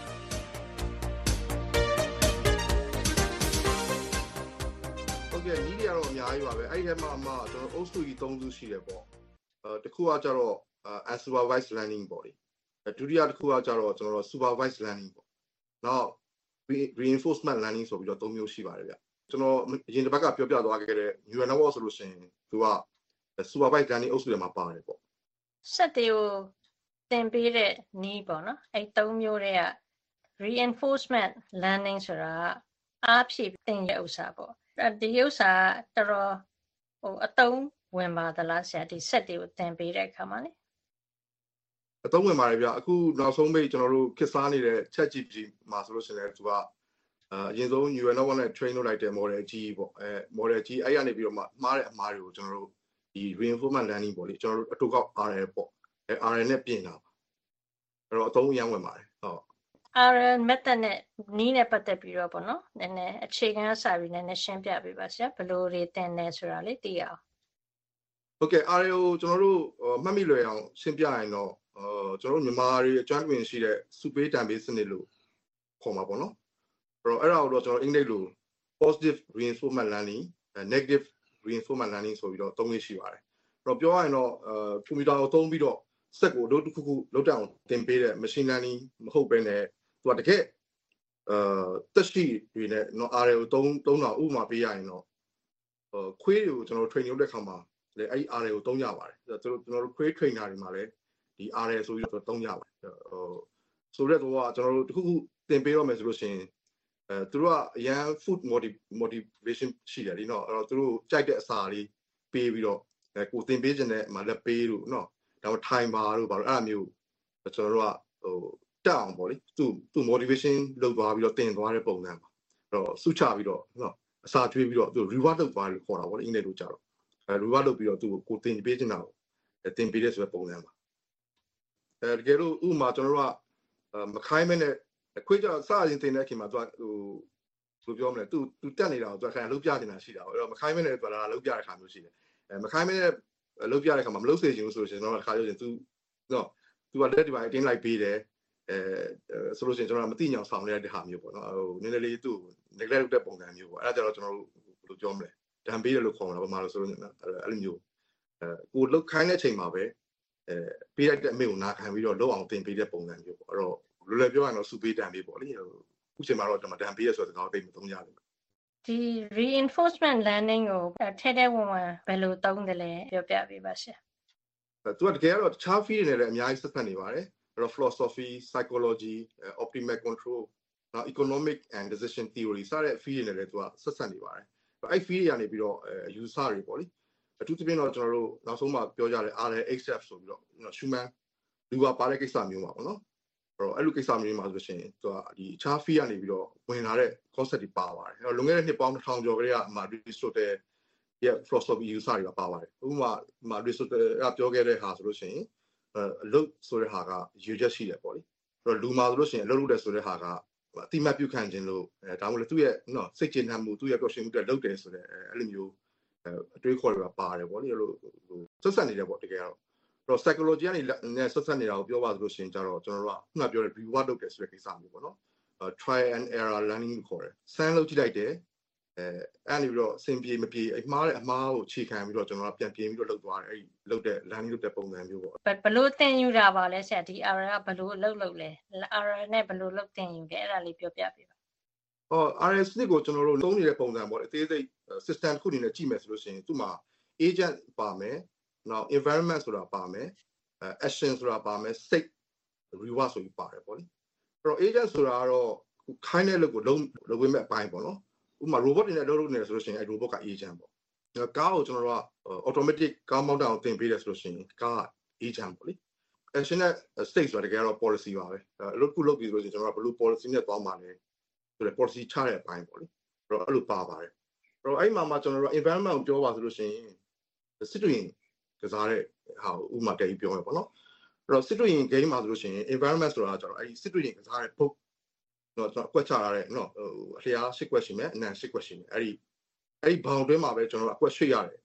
ဟုတ်ကဲ့နည်းတွေကတော့အများကြီးပါပဲအဲ့ဒီထဲမှာမှကျွန်တော်အုပ်စုကြီး၃စုရှိတယ်ပေါ့အဲတစ်ခုကကျတော့ unsupervised learning ပေါ့လေဒုတိယတစ်ခုကကျတော့ကျွန်တော်တို့ supervised learning ပေါ့နောက် reinforcement learning ဆိုပြီးတော့၃မျိုးရှိပါတယ်ဗျကျွန်တော်အရင်တစ်ပတ်ကပြောပြသွားခဲ့တဲ့ neural network ဆိုလို့ရှိရင်သူက supervised learning အုပ်စုထဲမှာပါတယ်ပေါ့စက်တွေကိုသင်ပေးတဲ့နည်းပေါ့နော်အဲ့၃မျိုးတွေက reinforcement learning ဆိုတာအားဖြည့်သင်တဲ့ဥစ္စာပေါ့ဒီဥစ္စာတော်တော်ဟိုအသုံးဝင်ပါသလားဆရာဒီစက်တွေကိုသင်ပေးတဲ့အခါမှာလေအသုံးဝင်ပါတယ်ဗျအခုနောက်ဆုံးပိတ်ကျွန်တော်တို့ခေတ်စားနေတဲ့ Chat G P T မှာဆိုလို့ရှိရင်သူကအရင်ဆုံး neural network နဲ့ train လုပ်လိုက်တဲ့ model ကြီးပေါ့အဲ model ကြီးအဲ့ရနေပြီးတော့မှမှားတဲ့အမှားတွေကိုကျွန်တော်တို့ဒီ reinforcement learning ပေါ့လေကျွန်တော်တို့အတူကောက် R L ပေါ့အဲ R L နဲ့ပြင်တာပါအဲ့တော့အသုံးအရမ်းဝင်ပါတယ်ဟုတ် R L method နဲ့နီးနဲ့ပတ်သက်ပြီးတော့ပေါ့နော်နည်းနည်းအခြေခံအစာပြီးနည်းနည်းရှင်းပြပေးပါဆရာဘယ်လိုတွေသင်နေဆိုတာလေးသိရအောင်ဟုတ်ကဲ့ R L ကိုကျွန်တော်တို့မှတ်မိလွယ်အောင်ရှင်းပြရင်တော့အာကျွန်တော်တို့မြန်မာတွေအကျွမ်းတွင်ရှိတဲ့စုပေးတံပေးစနစ်လို့ခေါ်မှာပေါ့နော်အဲ့တော့အဲ့ဒါကိုတော့ကျွန်တော်အင်္ဂလိပ်လို positive reinforcement learning negative reinforcement learning ဆိုပြီးတော့သုံးလေးရှိပါတယ်အဲ့တော့ပြောရရင်တော့အာကွန်ပျူတာကိုသုံးပြီးတော့စက်ကိုအလုပ်တစ်ခုခုလုပ်တတ်အောင်သင်ပေးတဲ့ machine learning မဟုတ်ဘဲနဲ့သူကတကယ်အာတက်ရှိတွေနဲ့နော် R L ကိုသုံးသုံးတာဥပမာပေးရရင်တော့အာခွေးတွေကိုကျွန်တော် train လုပ်တဲ့ခါမှာလေအဲ့ဒီ R L ကိုသုံးရပါတယ်ကျွန်တော်ကျွန်တော်တို့ခွေး trainer တွေမှာလည်းဒီ R L ဆိုပြီးတော့သုံးရပါတယ်ဟိုဆိုတဲ့တော့ကျွန်တော်တို့တခုခုသင်ပေးရမယ်ဆိုလို့ရှိရင်အဲသူတို့ကအရန် food motivation ရှိတယ်လीเนาะအဲ့တော့သူတို့ကြိုက်တဲ့အစာလေးပေးပြီးတော့အဲကိုသင်ပေးခြင်းနဲ့မှလက်ပေးလို့เนาะဒါမှထိုင်ပါလို့ဘာလို့အဲ့လိုမျိုးကျွန်တော်တို့ကဟိုတက်အောင်ပေါ့လေသူသူ motivation လုပ်သွားပြီးတော့တင်သွားတဲ့ပုံစံပါအဲ့တော့စုချပြီးတော့เนาะအစာကျွေးပြီးတော့သူ reward လုပ်သွားလို့ခေါ်တာပေါ့လေအင်္ဂလိပ်လိုကြတော့အဲ reward လုပ်ပြီးတော့သူကိုသင်ပေးခြင်းတာကိုတင်ပေးတဲ့ဆိုတဲ့ပုံစံပါအဲတကယ်လို့ဥပမာကျွန်တော်တို့ကမခိုင်းမဲနဲ့ခွေးကြစရင်တင်တဲ့အချိန်မှာသူကဟိုဘယ်လိုပြောမလဲသူသူတက်နေတာကိုသူခါလှုပ်ပြနေတာရှိတာပေါ့အဲ့တော့မခိုင်းမဲနဲ့သူကလာလှုပ်ပြတဲ့ခါမျိုးရှိတယ်အဲမခိုင်းမဲနဲ့လှုပ်ပြတဲ့ခါမှာမလှုပ်စေချင်ဘူးဆိုလို့ရှိရင်တော့ခါပြောရင်သူနော်သူကလက်ဒီပိုင်းတင်းလိုက်ပေးတယ်အဲဆိုလို့ရှိရင်ကျွန်တော်ကမသိညာဆောင်နေတဲ့ဟာမျိုးပေါ့နော်ဟိုနည်းနည်းလေးသူ့ neglect လုပ်တဲ့ပုံစံမျိုးပေါ့အဲ့ဒါကြတော့ကျွန်တော်တို့ဘယ်လိုပြောမလဲဒဏ်ပေးတယ်လို့ခေါ်တာပါမှာလို့ဆိုလို့အဲ့လိုမျိုးအဲကိုလှုပ်ခိုင်းတဲ့အချိန်မှာပဲအဲပေးလိုက်တဲ့အမိကိုနာခံပြီးတော့လှုပ်အောင်တင်ပေးတဲ့ပုံစံမျိုးပေါ့အဲ့တော့လွယ်လွယ်ပြောရရင်တော့စုပေးတံပေးပေါ့လေဟိုအခုချိန်မှာတော့ကျွန်တော်တံပေးရဆိုတဲ့စကားသိမသုံးကြဘူးဒီ reinforcement learning ကိုထဲထဲဝင်ဝင်ဘယ်လိုသုံးတယ်လဲပြောပြပေးပါရှင့်သူကတကယ်တော့တခြား field တွေနဲ့လည်းအများကြီးဆက်ဆက်နေပါတယ်အဲ့တော့ philosophy psychology optimal control နောက် economic and decision theory စတဲ့ field တွေနဲ့လည်းသူကဆက်ဆက်နေပါတယ်အဲ့ field တွေကနေပြီးတော့အယူဆတွေပေါ့လေအထူးသဖြင့်တော့ကျွန်တော်တို့နောက်ဆုံးမှပြောကြတယ် R L H F ဆိုပြီးတော့ human လူကပါတဲ့ကိစ္စမျိုးပါပေါ့နော်အဲ့တော့အဲ့လိုကိစ္စမျိုးမှာဆိုလို့ရှိရင်သူကဒီအခြား field ကနေပြီးတော့ဝင်လာတဲ့ concept တွေပါပါတယ်အဲ့တော့လွန်ခဲ့တဲ့နှစ်ပေါင်းတစ်ထောင်ကျော်ကလေးကမှ Aristotle ရဲ့ philosophy ယူဆတွေကပါပါတယ်ဥပမာမှ Aristotle ကပြောခဲ့တဲ့ဟာဆိုလို့ရှိရင်အလုပ်ဆိုတဲ့ဟာကရွေချက်ရှိတယ်ပေါ့လေအဲ့တော့လူမှာဆိုလို့ရှိရင်အလုပ်လုပ်တယ်ဆိုတဲ့ဟာကအတိမတ်ပြုခံခြင်းလို့အဲဒါမှမဟုတ်သူ့ရဲ့နော်စိတ်ကျေနပ်မှုသူ့ရဲ့ပျော်ရွှင်မှုတွေလုပ်တယ်ဆိုတဲ့အဲ့လိုမျိုးအတွေးခေါ်တွေကပါတယ်ပေါ့လေအဲ့လိုဆက်ဆက်နေတယ်ပေါ့တကယ်တော့တော့ psychology ကနေနဲ့ဆက်ဆက်နေတာကိုပြောပါဆိုလို့ရှိရင်ကြတော့ကျွန်တော်တို့ကခုနပြောတဲ့ reward လုပ်တယ်ဆိုတဲ့ကိစ္စမျိုးပေါ့နော် try and error learning လို့ခေါ်တယ်ဆန်းလုပ်ကြည့်လိုက်တယ်အဲအဲ့ဒီပြီးတော့အဆင်ပြေမပြေအမှားတဲ့အမှားကိုခြေခံပြီးတော့ကျွန်တော်ကပြန်ပြင်ပြီးတော့လုပ်သွားတယ်အဲ့ဒီလုပ်တဲ့ learning လုပ်တဲ့ပုံစံမျိုးပေါ့ဘယ်လိုသင်ယူတာပါလဲဆရာဒီ R L ကဘယ်လိုအလုပ်လုပ်လဲ R L နဲ့ဘယ်လိုလုပ်သင်ယူလဲအဲ့ဒါလေးပြောပြပေးပါဟော R L စနစ်ကိုကျွန်တော်တို့သုံးနေတဲ့ပုံစံပေါ့အသေးစိတ် system တစ်ခုအနေနဲ့ကြည့်မယ်ဆိုလို့ရှိရင်သူ့မှာ agent ပါမယ်နောက် environment ဆိုတာပါမယ်action ဆိုတာပါမယ် state reward ဆိုပြီးပါတယ်ပေါ့လေအဲ့တော့ agent ဆိုတာကတော့ခိုင်းတဲ့လုပ်ကိုလုံးလုပ်ဝင်မဲ့အပိုင်းပေါ့နော်ဥပမာ robot တွေနဲ့လုပ်လုပ်နေတယ်ဆိုလို့ရှိရင်အဲ robot က agent ပေါ့ကားကိုကျွန်တော်တို့က automatic ကားမောင်းတောင်သင်ပေးတယ်ဆိုလို့ရှိရင်ကားက agent ပေါ့လေ action နဲ့ state ဆိုတာတကယ်တော့ policy ပါပဲအလုပ်ခုလုပ်ပြီးဆိုလို့ရှိရင်ကျွန်တော်ကဘယ်လို policy နဲ့သွားမှာလဲဆိုတဲ့ policy ချတဲ့အပိုင်းပေါ့လေအဲ့တော့အဲ့လိုပါပါတယ်အဲ့တော့အဲ့မှာမှကျွန်တော်တို့ environment ကိုပြောပါဆိုလို့ရှိရင်စစ်တွင်ကစားတဲ့ဟာဥပမာတက်ပြီးပြောမယ်ပေါ့နော်အဲ့တော့စစ်တွင် game မှာဆိုလို့ရှိရင် environment ဆိုတာကျတော့အဲ့ဒီစစ်တွင်ကစားတဲ့ book တော့ကျွန်တော်အကွက်ချထားတဲ့နော်ဟိုအလျား၈ကွက်ရှိမယ်အနံ၈ကွက်ရှိမယ်အဲ့ဒီအဲ့ဒီဘောင်တွင်းမှာပဲကျွန်တော်အကွက်ရွှေ့ရတယ်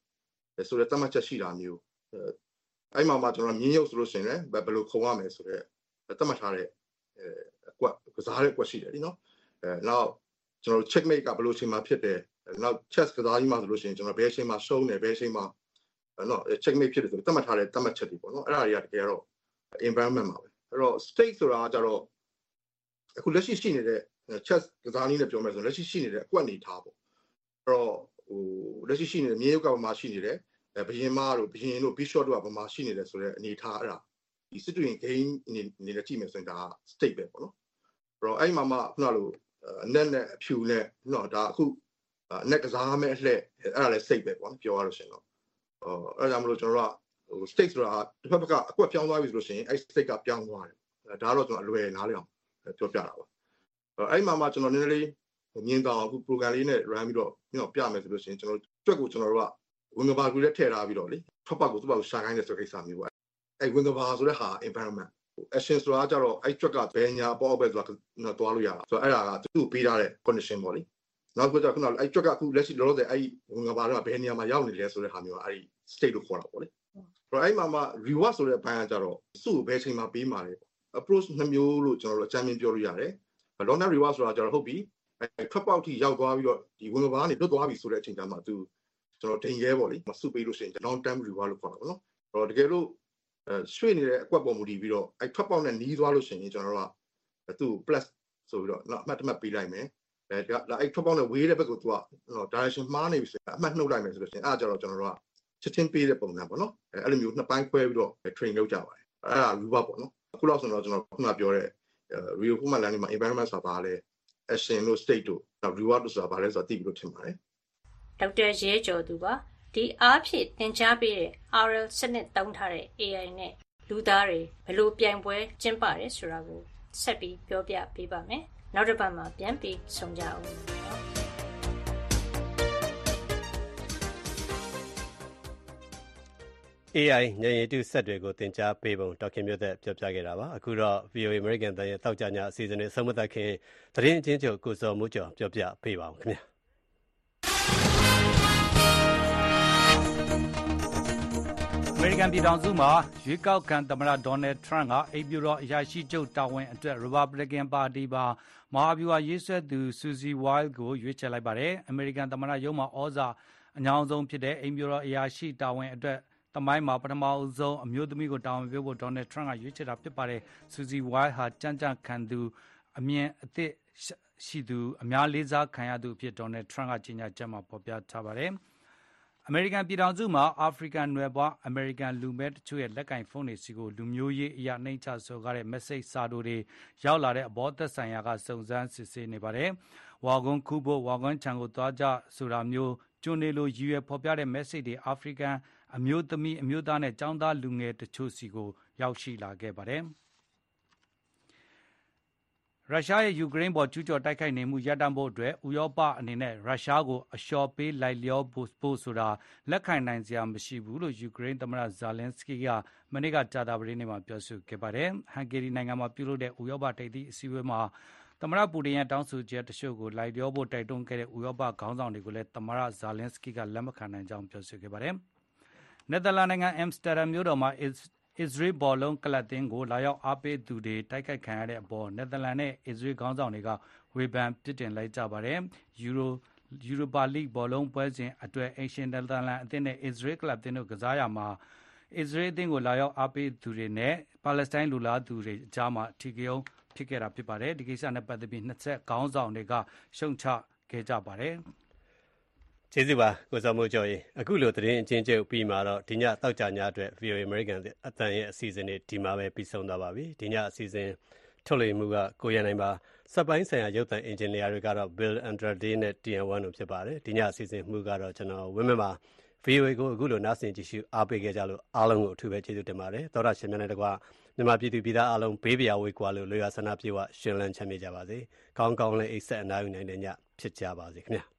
ဆိုတဲ့တတ်မှတ်ချက်ရှိတာမျိုးအဲ့မှာမှကျွန်တော်မြင်းရုပ်ဆိုလို့ရှိရင်လည်းဘယ်လိုခုံရမယ်ဆိုတဲ့တတ်မှတ်ထားတဲ့အကွက်ကစားတဲ့အကွက်ရှိတယ်ဒီနော်အဲနောက်ကျွန်တော် checkmate ကဘယ်လိုအချိန်မှာဖြစ်တယ်နောက် chess ကစားကြီးမှာဆိုလို့ရှိရင်ကျွန်တော်ဘယ်အချိန်မှာရှုံးတယ်ဘယ်အချိန်မှာနော် checkmate ဖြစ်တယ်ဆိုတတ်မှတ်ထားတဲ့တတ်မှတ်ချက်တွေပေါ့နော်အဲ့ဒါတွေကတကယ်တော့ environment မှာပဲအဲ့တော့ state ဆိုတာကကြတော့အခုလက်ရှိရှိနေတဲ့ chess ကစားနည်းနဲ့ပြောမယ်ဆိုလက်ရှိရှိနေတဲ့အကွက်အနေထားပေါ့အဲ့တော့ဟိုလက်ရှိရှိနေတဲ့မြေရုပ်ကဘာမှရှိနေတယ်ဘယင်မတို့ဘယင်တို့ bishop တို့ကဘာမှရှိနေတယ်ဆိုတဲ့အနေထားအဲ့ဒါဒီ situation game အနေနဲ့ကြည့်မယ်ဆိုရင်ဒါ state ပဲပေါ့နော်အဲ့တော့အဲ့မှာမှခုနလိုအနက်နဲ့အဖြူနဲ့နော်ဒါအခုအနက်ကစားမဲ့အလှည့်အဲ့ဒါလည်း state ပဲပေါ့နော်ပြောရလို့ရှိရင်တော့အဲ့ဒါကြောင့်မလို့ကျွန်တော်တို့ကဟို state ဆိုတာတစ်ဖက်ဘက်ကအကွက်ပြောင်းသွားပြီဆိုလို့ရှိရင်အဲ့ state ကပြောင်းသွားတယ်ဒါတော့ကျွန်တော်အလွယ်နားလည်အောင်ပြောပြတာပါအဲ့မှာမှကျွန်တော်နည်းနည်းလေးမြင်တော့အခု program လေးနဲ့ run ပြီးတော့ညောပြမယ်ဆိုလို့ရှိရင်ကျွန်တော်တွက်ကိုကျွန်တော်တို့ကဝင်ကဘာကူလည်းထည့်ထားပြီးတော့လေထွက်ပတ်ကိုသူ့ဘာကိုရှာခိုင်းတယ်ဆိုတဲ့ကိစ္စမျိုးပေါ့အဲ့ဝင်ကဘာဆိုတဲ့ဟာ environment action ဆိုတာကြတော့အဲ့တွက်ကဘယ်ညာပေါ့ပဲဆိုတာတော့တွားလို့ရတာဆိုတော့အဲ့ဒါကသူ့ပေးထားတဲ့ condition ပေါ့လေနောက်တစ်ခုကခုနအဲ့တွက်ကအခုလက်ရှိလောလောဆယ်အဲ့ဝင်ကဘာတော့ဘယ်နေရာမှာရောက်နေလဲဆိုတဲ့ဟာမျိုးကအဲ့ state လို့ခေါ်တာပေါ့လေဆိုတော့အဲ့မှာမှ reward ဆိုတဲ့ဘိုင်းကကြတော့သူ့ကိုဘယ်ချိန်မှာပေးမှာလဲ approach နှစ်မျိုးလို့ကျွန်တော်တို့အကြမ်းမြင်ပြောလို့ရတယ် long term reward ဆိုတာကြတော့ဟုတ်ပြီအဲ့ထွက်ပေါက်ထိရောက်သွားပြီးတော့ဒီဝင်ကဘာကနေလွတ်သွားပြီဆိုတဲ့အချိန်ကျမှသူကျွန်တော်ဒိန်ရဲပေါ့လေမစုပေးလို့ရှိရင် long term reward လို့ခေါ်တာပေါ့နော်အဲ့တော့တကယ်လို့အဲရွှေ့နေတဲ့အကွက်ပေါ်မူတည်ပြီးတော့အဲ့ထွက်ပေါက်နဲ့နီးသွားလို့ရှိရင်ကျွန်တော်တို့ကသူ့ plus ဆိုပြီးတော့အမှတ်တမှတ်ပေးလိုက်မယ်အဲဒါအဲ့ထွက်ပေါက်နဲ့ဝေးတဲ့ဘက်ကိုသူက direction မှားနေပြီဆိုရင်အမှတ်နှုတ်လိုက်မယ်ဆိုလို့ရှိရင်အဲ့ဒါကြတော့ကျွန်တော်တို့ကချက်ချင်းပေးတဲ့ပုံစံပေါ့နော်အဲအဲ့လိုမျိုးနှစ်ပိုင်းခွဲပြီးတော့ train လုပ်ကြပါတယ်အဲ့ဒါ reward ပေါ့နော်အခုလောက်ဆိုတော့ကျွန်တော်ခုနပြောတဲ့ real format learning မှာ environment ဆိုတာဘာလဲ action လို့ state တို့ reward ဆိုတာဘာလဲဆိုတာသိပြီးလို့ထင်ပါတယ်ဒေါက်တာရဲကျော်သူပါဒီအားဖြင့်သင်ကြားပေးတဲ့ R L စနစ်သုံးထားတဲ့ A I နဲ့လူသားတွေဘယ်လိုပြိုင်ပွဲကျင်းပရဲဆိုတာကိုဆက်ပြီးပြောပြပေးပါမယ်နောက်တစ်ပတ်မှာပြန်ပြီးဆုံကြအောင် A I ဉာဏ်ရည်တုစက်တွေကိုသင်ကြားပေးပုံဒေါက်ခင်မျိုးသက်ပြောပြခဲ့တာပါအခုတော့ V O A American တန်ရဲ့တောက်ကြညာအစီအစဉ်နဲ့ဆုံးမသက်ခင်သတင်းအချင်းချုပ်ကိုစောမိုးကျော်ပြောပြပေးပါအောင်ခင်ဗျာအမေရိကန်ပြည်ထောင်စုမှာရွေးကောက်ခံသမ္မတဒေါ်နယ်ထရန့်ကအိမ်ဖြူတော်အရာရှိချုပ်တာဝန်အတွက် Republican ပါတီပါမဟာဗျူဟာရေးဆွဲသူ Susie Wild ကိုရွေးချယ်လိုက်ပါတယ်။အမေရိကန်သမ္မတရုံးမှာဩဇာအညောင်းဆုံးဖြစ်တဲ့အိမ်ဖြူတော်အရာရှိတာဝန်အတွက်သမိုင်းမှာပထမဆုံးအမျိုးသမီးကိုတာဝန်ပေးဖို့ဒေါ်နယ်ထရန့်ကရွေးချယ်တာဖြစ်ပါတယ်။ Susie Wild ဟာကြံ့ကြံ့ခံသူအမြင်အသစ်ရှိသူအများလေးစားခံရသူအဖြစ်ဒေါ်နယ်ထရန့်ကကြေညာချက်မှာဖော်ပြထားပါတယ်။အမေရိကန်ပြည်ထောင်စုမှာအာဖရိကန်နွယ်ဖွားအမေရိကန်လူမည်းတချို့ရဲ့လက်ကင်ဖုန်းတွေစီကိုလူမျိုးရေးအရာနှိမ့်ချဆိုကားတဲ့ message စာတိုတွေရောက်လာတဲ့အပေါ်သက်ဆိုင်ရာကစုံစမ်းစစ်ဆေးနေပါတယ်။ဝါကွန်ခုဖို့ဝါကွန်ချံကိုသွားကြဆိုတာမျိုးကျွန်းနေလိုရည်ရွယ်ဖော်ပြတဲ့ message တွေအာဖရိကန်အမျိုးသမီးအမျိုးသားနဲ့ចောင်းသားလူငယ်တချို့စီကိုရောက်ရှိလာခဲ့ပါတယ်။ရုရှားရဲ့ယူကရိန်းပေါ်ကျူးကျော်တိုက်ခိုက်နေမှုရပ်တန့်ဖို့အတွက်ဥရောပအနေနဲ့ရုရှားကိုအလျှော့ပေးလိုက်လျောဖို့ဆိုတာလက်ခံနိုင်စရာမရှိဘူးလို့ယူကရိန်းသမ္မတဇာလင်းစကီကမနေ့ကကြာသပတေးနေ့မှာပြောဆိုခဲ့ပါတယ်။ဟန်ဂေရီနိုင်ငံမှာပြုလုပ်တဲ့ဥရောပထိပ်သီးအစည်းအဝေးမှာသမ္မတပူတင်ရဲ့တောင်းဆိုချက်တချို့ကိုလိုက်လျောဖို့တိုက်တွန်းခဲ့တဲ့ဥရောပခေါင်းဆောင်တွေကိုလည်းသမ္မတဇာလင်းစကီကလက်မခံနိုင်ကြောင်းပြောဆိုခဲ့ပါတယ်။နယ်သာလန်နိုင်ငံအမ်စတာဒမ်မြို့တော်မှာအစ္စရေးဘောလုံးကလပ်တင်းကိုလာရောက်အားပေးသူတွေတိုက်ခိုက်ခံရတဲ့အပေါ်နယ်သာလန်နဲ့အစ္စရေးခေါင်းဆောင်တွေကဝေဖန်ပြစ်တင်လိုက်ကြပါတယ်။ယူရိုယူရိုပါလိဘောလုံးပွဲစဉ်အတွက်အရှင်နယ်သာလန်အသင်းနဲ့အစ္စရေးကလပ်တင်းတို့ကစားရမှာအစ္စရေးအသင်းကိုလာရောက်အားပေးသူတွေနဲ့ပါလက်စတိုင်းလူလားသူတွေအကြားမှာထိကြုံဖြစ်ခဲ့တာဖြစ်ပါတယ်။ဒီကိစ္စနဲ့ပတ်သက်ပြီးနှစ်ဆက်ခေါင်းဆောင်တွေကရှုံချခဲ့ကြပါတယ်။ကျေးဇူးပါကိုစောမိုးကျော်ရေအခုလိုသတင်းအချင်းချုပ်ပြီးမှာတော့ဒီညတောက်ကြညအတွက် V O A American အတန်ရဲ့အစီအစဉ်တွေဒီမှာပဲပြီးဆုံးသွားပါပြီဒီညအစီအစဉ်ထုတ်လွှင့်မှုကကိုရနိုင်ပါစက်ပိုင်းဆိုင်ရာရုပ်သံအင်ဂျင်နီယာတွေကတော့ Bill Andrade နဲ့ T N one တို့ဖြစ်ပါတယ်ဒီညအစီအစဉ်မှုကတော့ကျွန်တော်ဝင်းမပါ V O A ကိုအခုလိုနားဆင်ကြည့်ရှုအားပေးခဲ့ကြလို့အားလုံးကိုအထူးပဲကျေးဇူးတင်ပါတယ်သောတာရှင်များနဲ့တကွမြန်မာပြည်သူပြည်သားအားလုံးဘေးပရာဝေးကွာလို့လွေရဆန္ဒပြေဝရှင်လန်းချမ်းမြေကြပါစေကောင်းကောင်းလေးအိတ်ဆက်အနားယူနိုင်တဲ့ညဖြစ်ကြပါစေခင်ဗျာ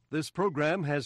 This program has